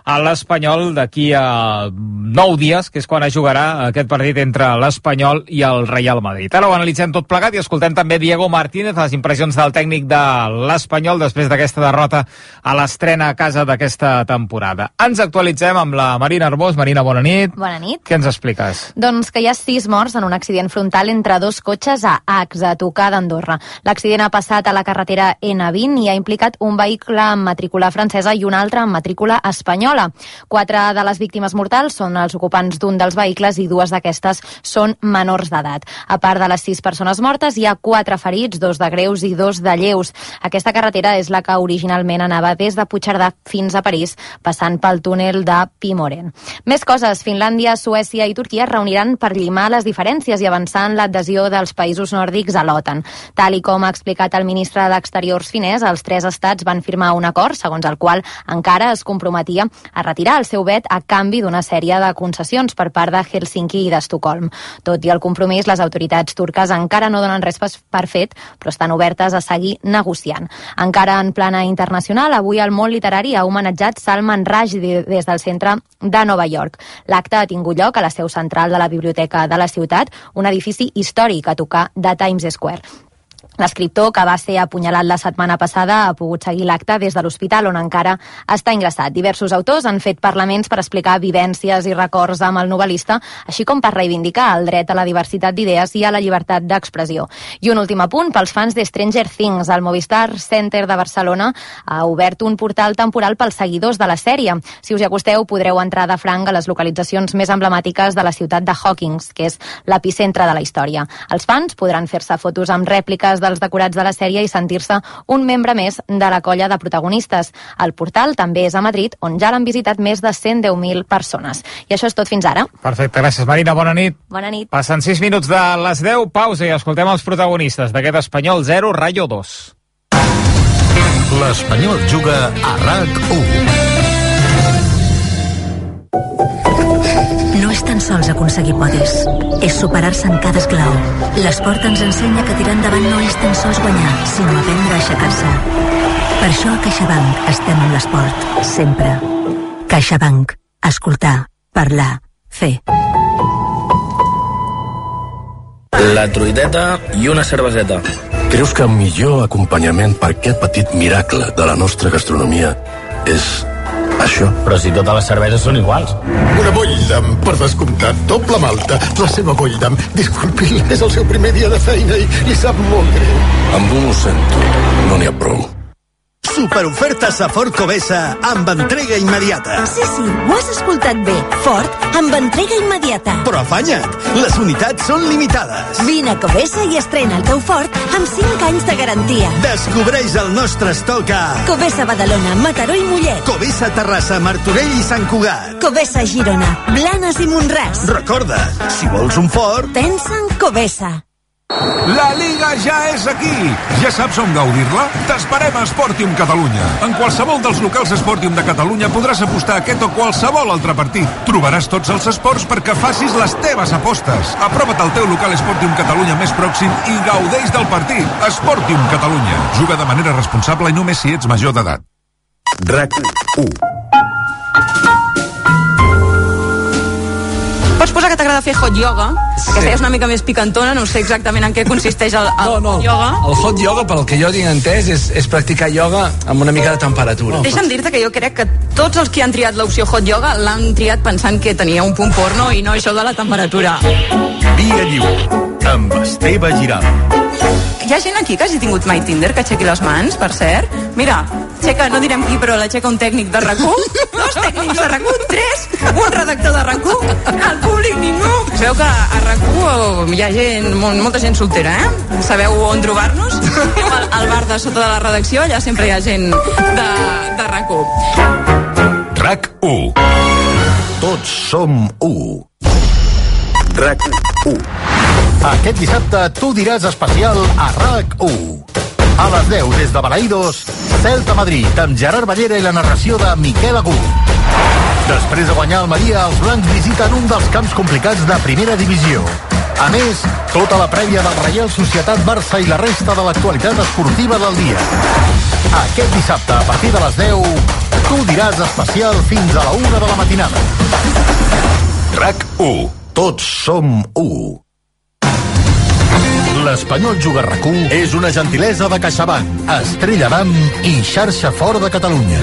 a l'Espanyol d'aquí a 9 dies, que és quan es jugarà aquest partit entre l'Espanyol i el Real Madrid. Ara ho analitzem tot plegat i escoltem també Diego Martínez, les impressions del tècnic de l'Espanyol després d'aquesta derrota a l'estrena a casa d'aquesta temporada. Ens actualitzem amb la Marina Arbós. Marina, bona nit. Bona nit. Què ens expliques? Doncs que hi ha 6 morts en un accident frontal entre 2 cotxes a Ax, a tocar d'Andorra. L'accident ha passat a la carretera N20 i ha implicat un vehicle amb matrícula francesa i un altre amb matrícula espanyola. 4 de les víctimes mortals són els ocupants d'un dels vehicles i 2 d'aquestes són menors d'edat. A part de les 6 persones mortes, hi ha 4 ferits, 2 de greus i 2 de lleus. Aquesta carretera és la que originalment anava des de Puigcerdà fins a París, passant pel túnel de Pimoren. Més coses. Finlàndia, Suècia i Turquia es reuniran per llimar les diferències i avançar en l'adhesió dels països nòrdics a l'OTAN. Tal i com ha explicat el ministre d'Exteriors finès, els 3 estats van firmar un acord segons el qual Ankara es comprometia a retirar el seu vet a canvi d'una sèrie de concessions per part de Helsinki i d'Estocolm. Tot i el compromís, les autoritats turques encara no donen res per fet, però estan obertes a seguir negociant. Encara en plana internacional, avui el món literari ha homenatjat Salman Rushdie des del centre de Nova York. L'acte ha tingut lloc a la seu central de la Biblioteca de la ciutat, un edifici històric a tocar de Times Square. L'escriptor, que va ser apunyalat la setmana passada, ha pogut seguir l'acte des de l'hospital on encara està ingressat. Diversos autors han fet parlaments per explicar vivències i records amb el novel·lista, així com per reivindicar el dret a la diversitat d'idees i a la llibertat d'expressió. I un últim apunt pels fans de Stranger Things. El Movistar Center de Barcelona ha obert un portal temporal pels seguidors de la sèrie. Si us hi acosteu, podreu entrar de franc a les localitzacions més emblemàtiques de la ciutat de Hawkins, que és l'epicentre de la història. Els fans podran fer-se fotos amb rèpliques dels decorats de la sèrie i sentir-se un membre més de la colla de protagonistes. El portal també és a Madrid, on ja l'han visitat més de 110.000 persones. I això és tot fins ara. Perfecte, gràcies Marina, bona nit. Bona nit. Passen 6 minuts de les 10, pausa i escoltem els protagonistes d'aquest Espanyol 0, Rayo 2. L'Espanyol juga a RAC1. No és tan sols aconseguir podis, és superar-se en cada esglau. L'esport ens ensenya que tirar endavant no és tan sols guanyar, sinó aprendre a aixecar-se. Per això a CaixaBank estem amb l'esport, sempre. CaixaBank. Escoltar, parlar, fer. La truiteta i una cerveseta. Creus que el millor acompanyament per aquest petit miracle de la nostra gastronomia és això? Però si totes les cerveses són iguals. Una Boldam, per descomptat, doble malta. La seva Boldam, disculpi, és el seu primer dia de feina i li sap molt greu. Amb un ho sento, no n'hi ha prou. Superofertes a Ford Covesa amb entrega immediata. Sí, ho has escoltat bé. Ford amb entrega immediata. Però afanya't, les unitats són limitades. Vine a Covesa i estrena el teu Ford amb 5 anys de garantia. Descobreix el nostre estoc a Covesa Badalona, Mataró i Mollet. Covesa Terrassa, Martorell i Sant Cugat. Covesa Girona, Blanes i Montràs. Recorda, si vols un Ford, pensa en Covesa. La Liga ja és aquí! Ja saps on gaudir-la? T'esperem a Sportium Catalunya. En qualsevol dels locals Sportium de Catalunya podràs apostar aquest o qualsevol altre partit. Trobaràs tots els esports perquè facis les teves apostes. Aprova't al teu local Sportium Catalunya més pròxim i gaudeix del partit. Sportium Catalunya. Juga de manera responsable i només si ets major d'edat. RAC1. Pots posar que t'agrada fer hot yoga? Sí. Aquesta és una mica més picantona, no sé exactament en què consisteix el yoga. El hot yoga, pel que jo tinc entès, és practicar yoga amb una mica de temperatura. Deixa'm dir-te que jo crec que tots els que han triat l'opció hot yoga l'han triat pensant que tenia un punt porno i no això de la temperatura. Via Lliure, amb Esteve Giral. Hi ha gent aquí que hagi tingut mai Tinder, que aixequi les mans, per cert? Mira, aixeca, no direm qui, però l'aixeca un tècnic de RAC1, 2 tècnics de RAC1, 3, un redactor de RAC1, al públic ningú. Es veu que a RAC1 hi ha gent, molta gent soltera, eh? Sabeu on trobar-nos? Al bar de sota de la redacció, allà sempre hi ha gent de RAC1. RAC1. Tots som u. RAC1. Aquest dissabte tu diràs especial a RAC1. A les 10 des de Balaïdos, Celta Madrid amb Gerard Ballera i la narració de Miquel Agut. Després de guanyar Almeria, els blancs visiten un dels camps complicats de primera divisió. A més, tota la prèvia del Reial Societat Barça i la resta de l'actualitat esportiva del dia. Aquest dissabte, a partir de les 10, Tu diràs especial fins a la 1 de la matinada. RAC1. Tots som 1. L'Espanyol Juga a RAC1 és una gentilesa de CaixaBank, Estrella d'Am i Xarxa Fort de Catalunya.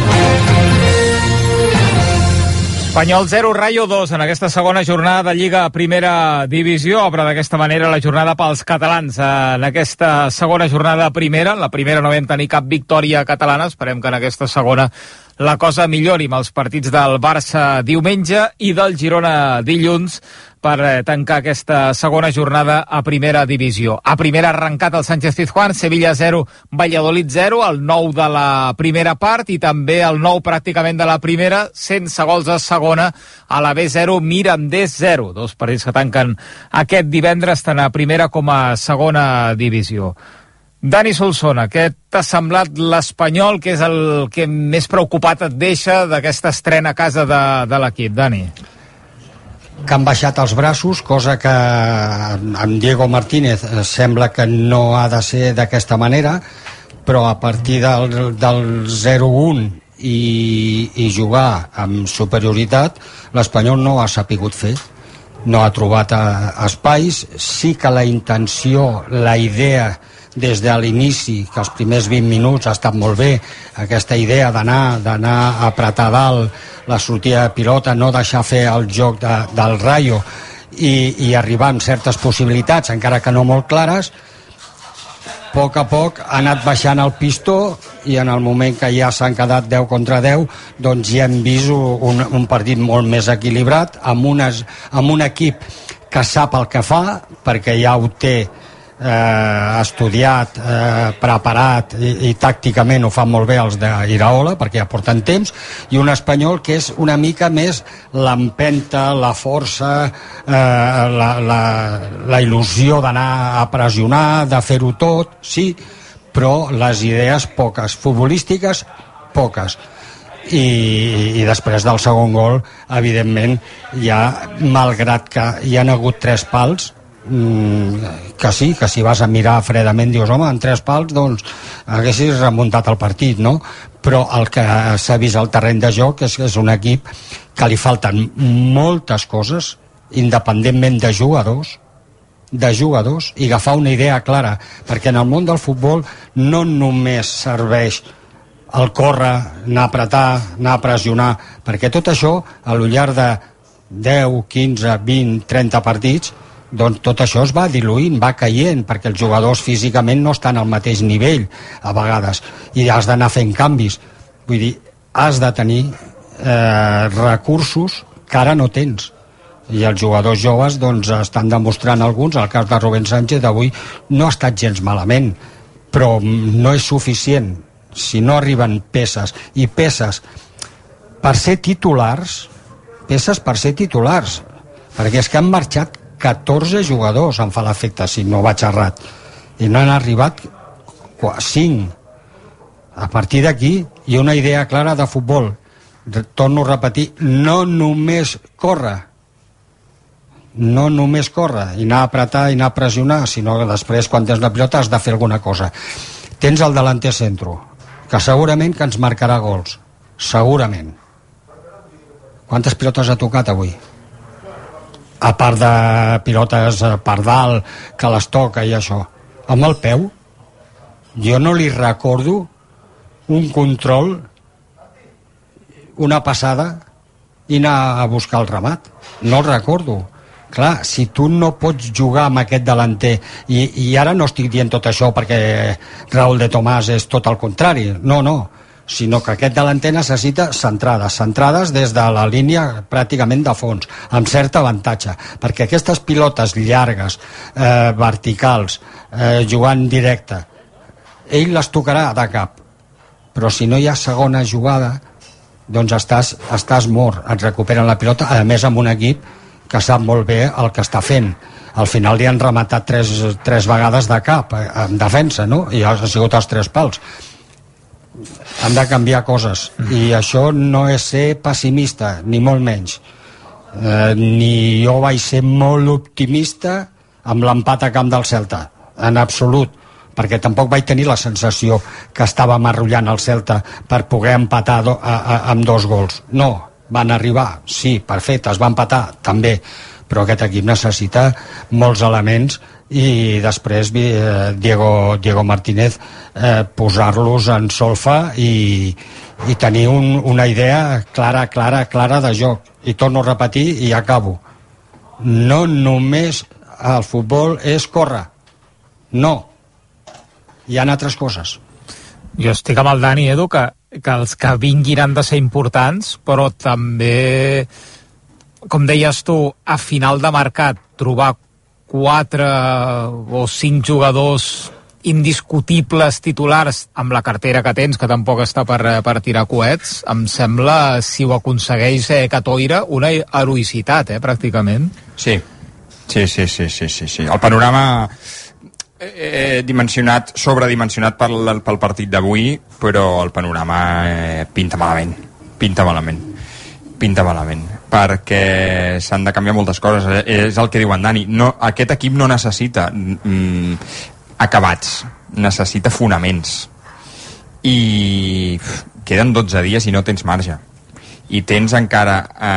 Espanyol 0, Rayo 2 en aquesta segona jornada de Lliga a Primera Divisió. Obre d'aquesta manera la jornada pels catalans. En aquesta segona jornada de primera, en la primera no vam tenir cap victòria catalana. Esperem que en aquesta segona la cosa millori amb els partits del Barça diumenge i del Girona dilluns per tancar aquesta segona jornada a Primera Divisió. A primera ha arrencat el Sánchez-Pizjuán, Sevilla 0, Valladolid 0, el 9 de la primera part i també el 9 pràcticament de la primera, sense gols a segona, a la B0, Mirandés 0. Dos partits que tanquen aquest divendres tant a primera com a segona divisió. Dani Solsona, què t'ha semblat l'Espanyol, que és el que més preocupat et deixa d'aquesta estrena a casa de l'equip, Dani? Que han baixat els braços, cosa que amb Diego Martínez sembla que no ha de ser d'aquesta manera, però a partir del 0-1 i jugar amb superioritat, l'Espanyol no ha sapigut fer, no ha trobat espais. Sí que la intenció, la idea des de l'inici, que els primers 20 minuts ha estat molt bé, aquesta idea d'anar a apretar dalt la sortida de pilota, no deixar fer el joc del Rayo i arribar amb certes possibilitats, encara que no molt clares. A poc ha anat baixant el pistó i en el moment que ja s'han quedat 10 contra 10, doncs ja hem vist un partit molt més equilibrat, amb un equip que sap el que fa, perquè ja ho té estudiat, preparat i tàcticament ho fan molt bé els d'Iraola, perquè ja porten temps, i un Espanyol que és una mica més l'empenta, la força, la il·lusió d'anar a pressionar, de fer-ho tot, sí, però les idees poques, futbolístiques poques. I després del segon gol, evidentment, ja, malgrat que hi han hagut 3 pals, que sí, que si vas a mirar fredament dius, home, en 3 pals doncs haguessis remuntat el partit, no? Però el que s'ha vist al terreny de joc és que és un equip que li falten moltes coses, independentment de jugadors, i agafar una idea clara, perquè en el món del futbol no només serveix el córrer, anar a apretar, anar a pressionar, perquè tot això a lo llarg de 10, 15, 20, 30 partits, doncs tot això es va diluint, va caient, perquè els jugadors físicament no estan al mateix nivell a vegades, i has d'anar fent canvis. Vull dir, has de tenir recursos que ara no tens, i els jugadors joves doncs estan demostrant alguns, el cas de Rubén Sánchez d'avui no ha estat gens malament, però no és suficient si no arriben peces, i peces per ser titulars, perquè és que han marxat 14 jugadors, em fa l'efecte, si no vaig errat, i no han arribat 5. A partir d'aquí hi ha una idea clara de futbol, torno a repetir, no només córrer i anar a apretar i anar a pressionar, sinó que després quan tens la pilota has de fer alguna cosa. Tens el delanter centro, que segurament que ens marcarà gols, segurament. Quantes pilotes ha tocat avui? A part de pilotes per dalt que les toca i això, amb el peu jo no li recordo un control, una passada i anar a buscar el remat, no el recordo. Clar, si tu no pots jugar amb aquest delanter, i ara no estic dient tot això perquè Raúl de Tomàs és tot el contrari, no, sinó que aquest delanter necessita centrades des de la línia pràcticament de fons, amb cert avantatge, perquè aquestes pilotes llargues, verticals, jugant directe, ell les tocarà de cap, però si no hi ha segona jugada, doncs estàs mort, et recuperen la pilota, a més amb un equip que sap molt bé el que està fent. Al final li han rematat 3 vegades de cap en defensa, no? I ha sigut els 3 pals. Han de canviar coses, i això no és ser pessimista, ni molt menys. Ni jo vaig ser molt optimista amb l'empat a camp del Celta, en absolut, perquè tampoc vaig tenir la sensació que estava amarrollant el Celta per poder empatar amb 2 gols. No, van arribar, sí, perfecte, es va empatar, també, però aquest equip necessita molts elements i després Diego Martínez posar-los en solfa i tenir una idea clara de joc. I torno a repetir i acabo. No només el futbol és córrer. No. Hi ha altres coses. Jo estic amb el Dani, Edu, que els que vinguin han de ser importants, però també, com deies tu, a final de mercat, trobar 4 o 5 jugadors indiscutibles titulars amb la cartera que tens, que tampoc està per tirar coets, em sembla, si ho aconsegueix Catoira, una heroïcitat, pràcticament. Sí. El panorama sobredimensionat pel partit d'avui, però el panorama pinta malament, perquè s'han de canviar moltes coses. És el que diu en Dani, aquest equip no necessita acabats, necessita fonaments, i queden 12 dies i no tens marge, i tens encara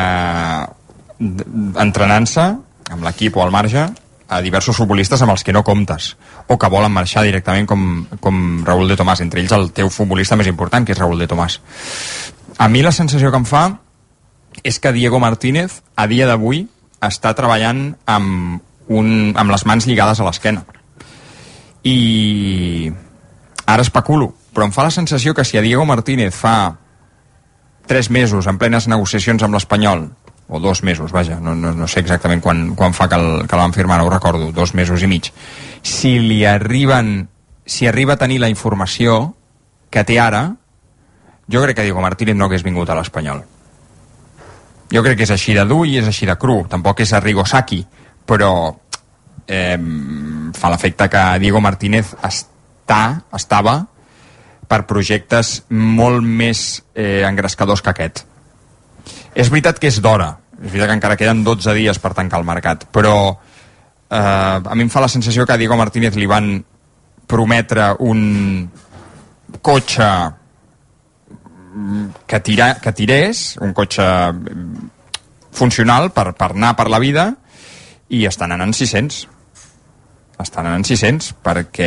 entrenant-se amb l'equip o al marge a diversos futbolistes amb els que no comptes o que volen marxar directament, com Raúl de Tomàs, entre ells el teu futbolista més important, que és Raúl de Tomàs. A mi la sensació que em fa és que Diego Martínez a dia d'avui està treballant amb les mans lligades a l'esquena, i ara especulo, però em fa la sensació que si a Diego Martínez fa 3 mesos en plenes negociacions amb l'Espanyol, o 2 mesos, vaja, no sé exactament quan fa que el van firmar, no ho recordo, 2 mesos i mig, si arriba a tenir la informació que té ara, jo crec que Diego Martínez no hagués vingut a l'Espanyol. Jo crec que és així de dur i és així de cru, tampoc és Arrigo Sacchi, però fa l'efecte que Diego Martínez estava per projectes molt més engrescadors que aquest. És veritat que és d'hora, és veritat que encara queden 12 dies per tancar el mercat, però a mi em fa la sensació que a Diego Martínez li van prometre un cotxe que tirés, un cotxe funcional per anar per la vida, i estan anant 600 perquè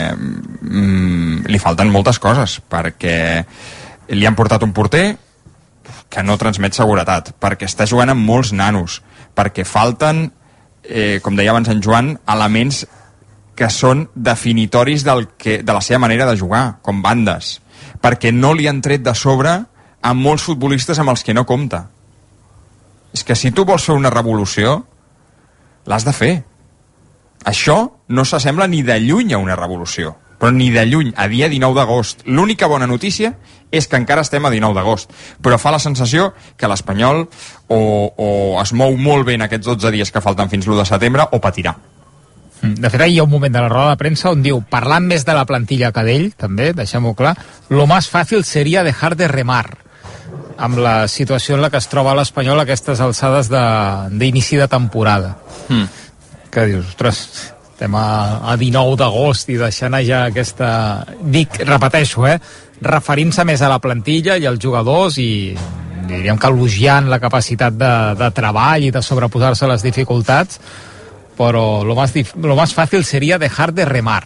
li falten moltes coses, perquè li han portat un porter que no transmet seguretat, perquè està jugant amb molts nanos, perquè falten, com deia abans en Joan, elements que són definitoris de la seva manera de jugar, com bandes, perquè no li han tret de sobre a molts futbolistes amb els que no compta. És que si tu vols fer una revolució, l'has de fer. Això no s'assembla ni de lluny a una revolució, però ni de lluny, a dia 19 d'agost. L'única bona notícia és que encara estem a 19 d'agost, però fa la sensació que l'Espanyol o es mou molt bé en aquests 12 dies que falten fins l'1 de setembre o patirà. De fet, hi ha un moment de la roda de premsa on diu, parlant més de la plantilla que d'ell, també, deixem-ho clar, lo más fácil sería dejar de remar, amb la situació en la que es troba l'Espanyol a aquestes alçades d'inici de temporada. Que dius, ostres, estem a 19 d'agost i deixant ja aquesta... repeteixo, referint-se més a la plantilla i als jugadors i diríem que elogiant la capacitat de treball i de sobreposar-se a les dificultats, però lo más fácil sería dejar de remar.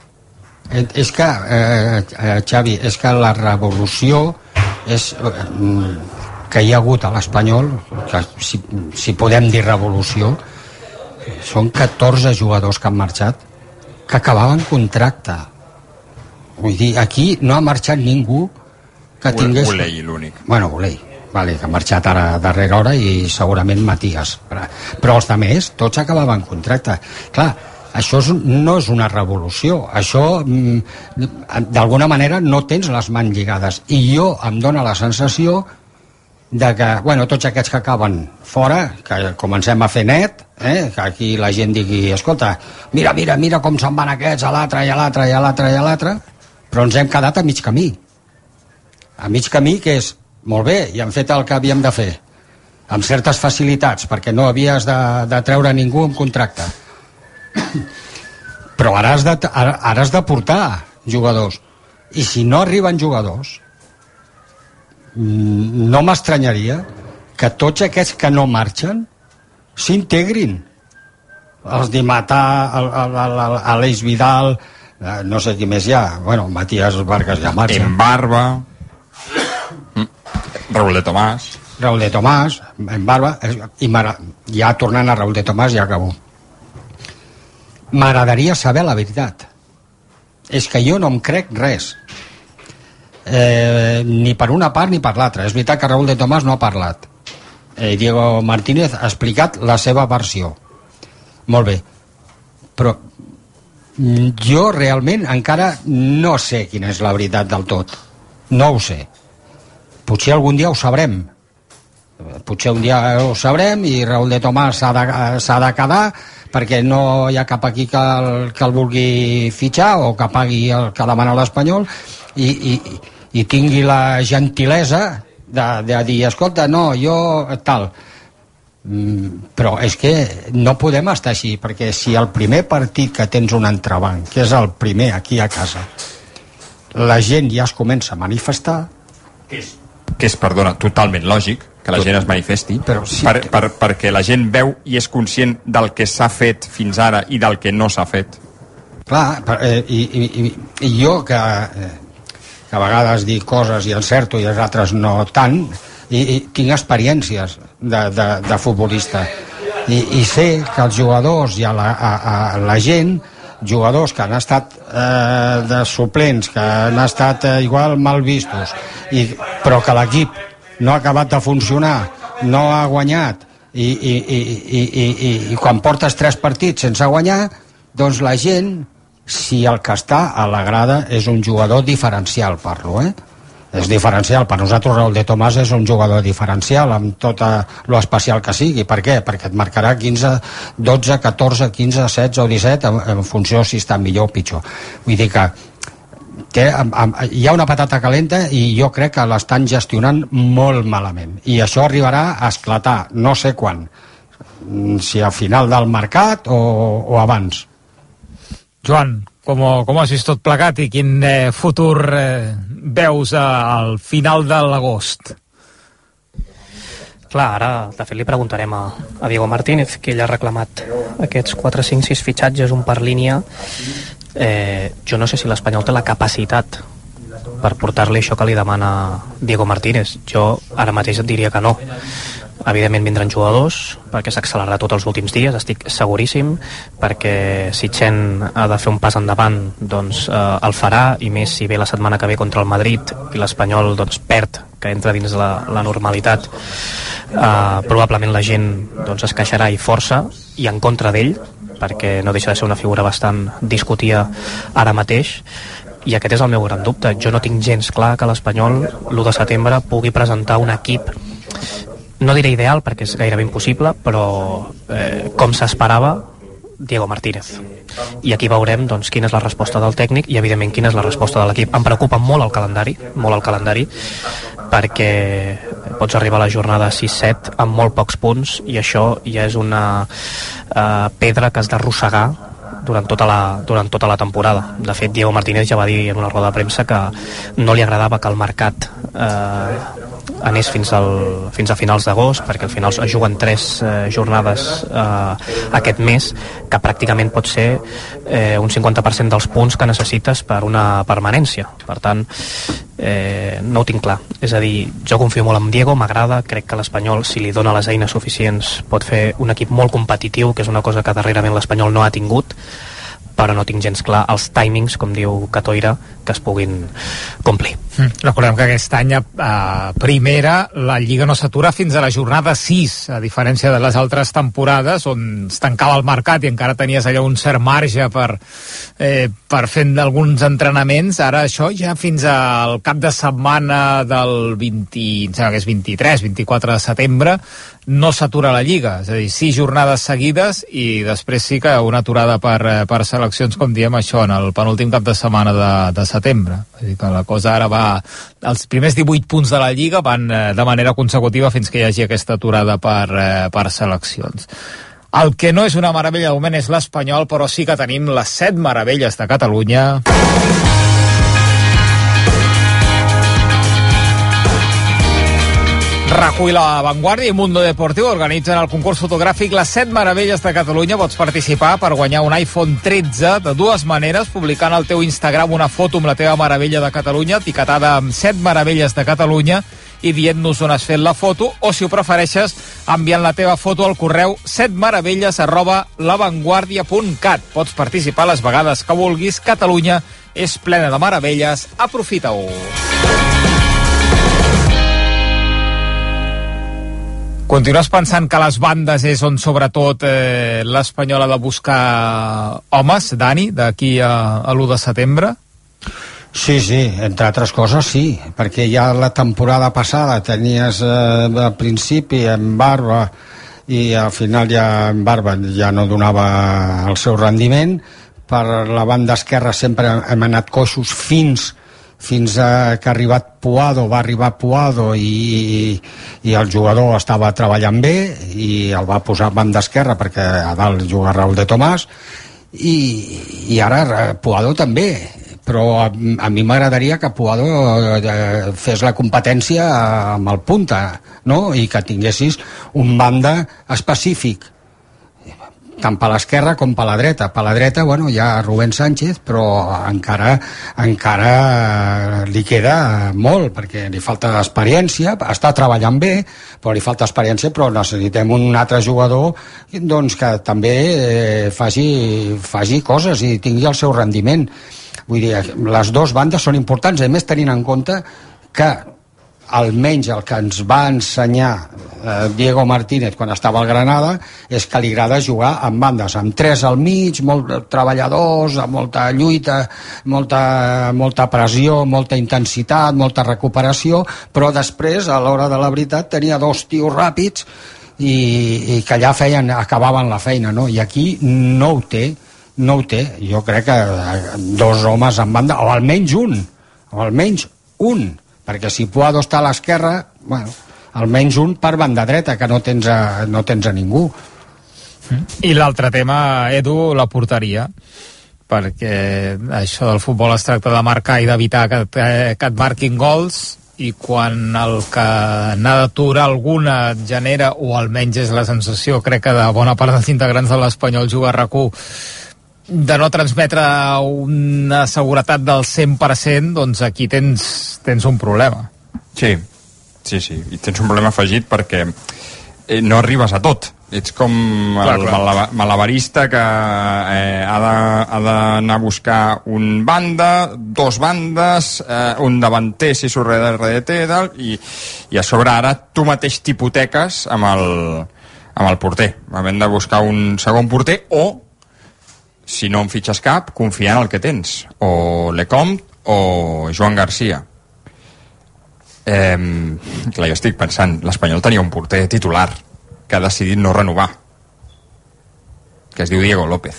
És que, Xavi, és que la revolució és que hi ha hagut a l'Espanyol, que si podem dir revolució, són 14 jugadors que han marxat que acabaven contracte. Vull dir, aquí no ha marxat ningú que tingués... Ulei, l'únic. Bueno, Ulei, vale, que ha marxat ara a darrera hora, i segurament Matías. Però els altres, tots acabaven contracte. Clar, això no és una revolució. Això, d'alguna manera, no tens les mans lligades. I jo em dóna la sensació de que, bueno, tots aquests que acaben fora, que comencem a fer net, que aquí la gent digui, escolta, mira com se'n van aquests, a l'altre, i a l'altre, i a l'altre, i a l'altre, però ens hem quedat a mig camí. A mig camí, que és, molt bé, i hem fet el que havíem de fer, amb certes facilitats, perquè no havies de treure ningú en contracte. però ara has de portar jugadors, i si no arriben jugadors no m'estranyaria que tots aquests que no marxen s'integrin, els Dimatà, Aleix Vidal, no sé qui més hi ha, bueno, Matías Vargas ja marxa, en Barba, Raúl de Tomàs, en Barba, i ja tornant a Raúl de Tomàs ja acabo. M'agradaria saber la veritat. És que jo no em crec res, ni per una part ni per l'altra. És veritat que Raúl de Tomàs no ha parlat, Diego Martínez ha explicat la seva versió, molt bé, però jo realment encara no sé quina és la veritat del tot, no ho sé. Potser algun dia ho sabrem, i Raúl de Tomàs s'ha de quedar perquè no hi ha cap aquí que el vulgui fitxar o que pagui el que demana l'Espanyol i tingui la gentilesa de dir, escolta, no, jo tal. Però és que no podem estar així, perquè si el primer partit que tens un entrebanc, que és el primer aquí a casa, la gent ja es comença a manifestar, que és, perdona, totalment lògic que la gent es manifesti, sí, perquè la gent veu i és conscient del que s'ha fet fins ara i del que no s'ha fet. Clar, i jo que a vegades dic coses i encerto i els altres no tant, i tinc experiències de futbolista i sé que els jugadors i a la gent, jugadors que han estat de suplents, que han estat igual mal vistos, però que l'equip no ha acabat de funcionar, no ha guanyat, i quan portes 3 partits sense guanyar, doncs la gent, si el que està a la grada és un jugador diferencial, parlo, és diferencial. Per nosaltres Raúl de Tomàs és un jugador diferencial amb tot lo especial que sigui. Per què? Perquè et marcarà 15, 12, 14, 15, 16 o 17 en funció si està millor o pitjor. Vull dir que hi ha una patata calenta i jo crec que l'estan gestionant molt malament, i això arribarà a esclatar no sé quan, si al final del mercat o abans. Joan, com has vist tot plegat i quin futur veus al final de l'agost? Clar, ara de fet li preguntarem a Diego Martínez, que ell ha reclamat aquests 4, 5, 6 fitxatges, un per línia. Jo no sé si l'Espanyol té la capacitat per portar-li això que li demana Diego Martínez. Jo ara mateix et diria que no. Evidentment vindran jugadors, perquè s'accelerarà tot els últims dies, estic seguríssim, perquè si Chen ha de fer un pas endavant, doncs el farà, i més si ve la setmana que ve contra el Madrid i l'Espanyol doncs perd, que entra dins la normalitat, probablement la gent doncs es queixarà i força, i en contra d'ell, perquè no deixa de ser una figura bastant discutida ara mateix, i aquest és el meu gran dubte. Jo no tinc gens clar que l'Espanyol l'1 de setembre pugui presentar un equip, no diré ideal perquè és gairebé impossible, però com s'esperava Diego Martínez. I aquí veurem doncs, quina és la resposta del tècnic i evidentment quina és la resposta de l'equip. Em preocupa molt el calendari, perquè pots arribar a la jornada 6-7 amb molt pocs punts, i això ja és una pedra que has d'arrossegar durant tota la temporada. De fet, Diego Martínez ja va dir en una roda de premsa que no li agradava que el mercat anés fins a finals d'agost, perquè al final es juguen 3 jornades aquest mes, que pràcticament pot ser un 50% dels punts que necessites per una permanència. Per tant, no ho tinc clar. És a dir, jo confio molt en Diego, m'agrada, crec que l'Espanyol, si li dona les eines suficients, pot fer un equip molt competitiu, que és una cosa que darrerament l'Espanyol no ha tingut, però no tinc gens clar els timings, com diu Catoira, que es puguin complir. Recordem que aquest any a primera la Lliga no s'atura fins a la jornada 6, a diferència de les altres temporades on es tancava el mercat i encara tenies allà un cert marge per fer alguns entrenaments. Ara això ja fins al cap de setmana del 23-24 de setembre no s'atura la Lliga, és a dir, 6 jornades seguides i després sí que una aturada per seleccions, com diem això, en el penúltim cap de setmana de setembre. És a dir, que la cosa ara va... Els primers 18 punts de la Lliga van de manera consecutiva fins que hi hagi aquesta aturada per seleccions. El que no és una meravella de moment és l'Espanyol, però sí que tenim les 7 meravelles de Catalunya. Recull La Vanguardia i Mundo Deportiu organitzen el concurs fotogràfic Les 7 meravelles de Catalunya. Pots participar per guanyar un iPhone 13 de dues maneres, publicant al teu Instagram una foto amb la teva meravella de Catalunya, etiquetada amb 7 meravelles de Catalunya, i dient-nos on has fet la foto, o si ho prefereixes, enviant la teva foto al correu 7meravelles@lavanguardia.cat. Pots participar les vegades que vulguis. Catalunya és plena de meravelles. Aprofita-ho. Continues pensant que les bandes és on sobretot l'Espanyol ha de buscar homes, Dani, d'aquí a l'1 de setembre? Sí, entre altres coses sí, perquè ja la temporada passada tenies al principi en Barba i al final ja en Barba ja no donava el seu rendiment. Per la banda esquerra sempre hem anat coixos fins a que ha arribat Puado, va arribar Puado i el jugador estava treballant bé i el va posar a banda esquerra perquè a dalt juga Raúl de Tomàs i ara Puado també, però a mi m'agradaria que Puado fes la competència amb el punta, no? I que tinguessis un banda específic tant per l'esquerra com per la dreta. Per la dreta, bueno, hi ha Rubén Sánchez, però encara li queda molt, perquè li falta experiència, està treballant bé, però li falta experiència, però necessitem un altre jugador doncs, que també faci coses i tingui el seu rendiment. Vull dir, les dues bandes són importants, a més tenint en compte que almenys el que ens va ensenyar Diego Martínez quan estava al Granada és que li agrada jugar amb bandes, amb 3 al mig, molt treballadors, amb molta lluita, molta pressió, molta intensitat, molta recuperació, però després, a l'hora de la veritat, tenia 2 tios ràpids i que allà acabaven la feina, no? I aquí no ho té. Jo crec que 2 homes en banda, o almenys un, perquè si Puado està a l'esquerra, bueno, almenys un per banda dreta, que no tens a ningú. I l'altre tema, Edu, la porteria, perquè això del futbol es tracta de marcar i d'evitar que et marquin gols, i quan el que n'ha d'aturar alguna et genera, o almenys és la sensació, crec que de bona part dels integrants de l'Espanyol juga a RAC1, de no transmetre una seguretat del 100%, doncs aquí tens un problema. Sí, i tens un problema afegit perquè no arribes a tot. Ets com el malabarista que ha d'anar a buscar un banda, 2 bandes, un davanter si surt darrere té, i a sobre ara tu mateix t'hipoteques amb el porter, havent de buscar un segon porter, o si no en fitxes cap, confia en el que tens, o Lecomte o Joan Garcia. Clar, jo estic pensant, l'Espanyol tenia un porter titular que ha decidit no renovar, que es diu Diego López.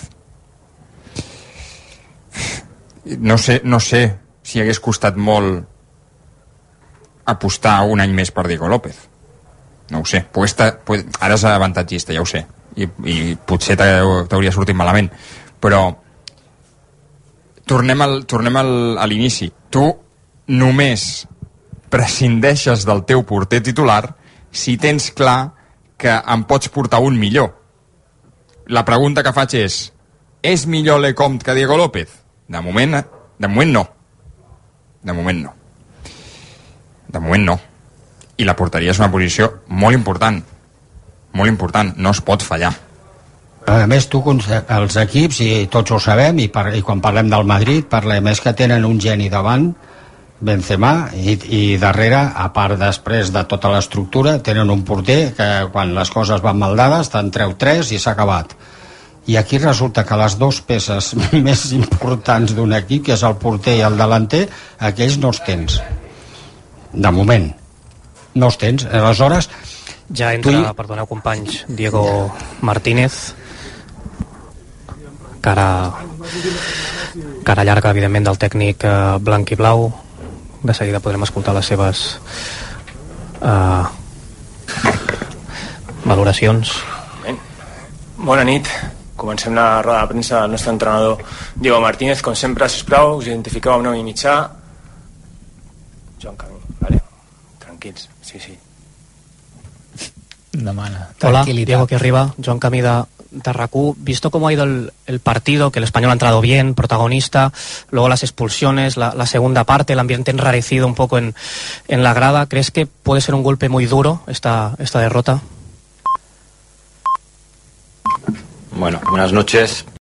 No sé si hagués costat molt apostar un any més per Diego López. No ho sé. Ara és avantatgista, ja ho sé, i potser t'hauria sortit malament, però tornem a l'inici. Tu només prescindeixes del teu porter titular si tens clar que em pots portar un millor. La pregunta que faig és millor Lecomte que Diego López? De moment no. I la porteria és una posició molt important, no es pot fallar. A més, els equips, i tots ho sabem, i quan parlem del Madrid, parlem més que tenen un geni davant, Benzema, i darrere, a part després de tota l'estructura, tenen un porter que quan les coses van mal dades te'n treu 3 i s'ha acabat. I aquí resulta que les 2 peces més importants d'un equip, que és el porter i el delanter, aquells no els tens. De moment. No els tens. Aleshores... Ja entra, perdoneu companys, Diego Martínez, cara llarga, evidentment, del tècnic blanc i blau. De seguida podrem escoltar les seves valoracions. Bona nit. Comencem la roda de premsa del nostre entrenador Diego Martínez. Com sempre, sisplau, us identifiqueu amb nom i mitjà. Joan Camí, vale? Tranquils, sí. Demana. Hola, Diego que arriba, Joan Camí de RAC1. Visto cómo ha ido el partido, que el Español ha entrado bien, protagonista, luego las expulsiones, la segunda parte, el ambiente enrarecido un poco en la grada, ¿crees que puede ser un golpe muy duro esta derrota? Bueno, buenas noches.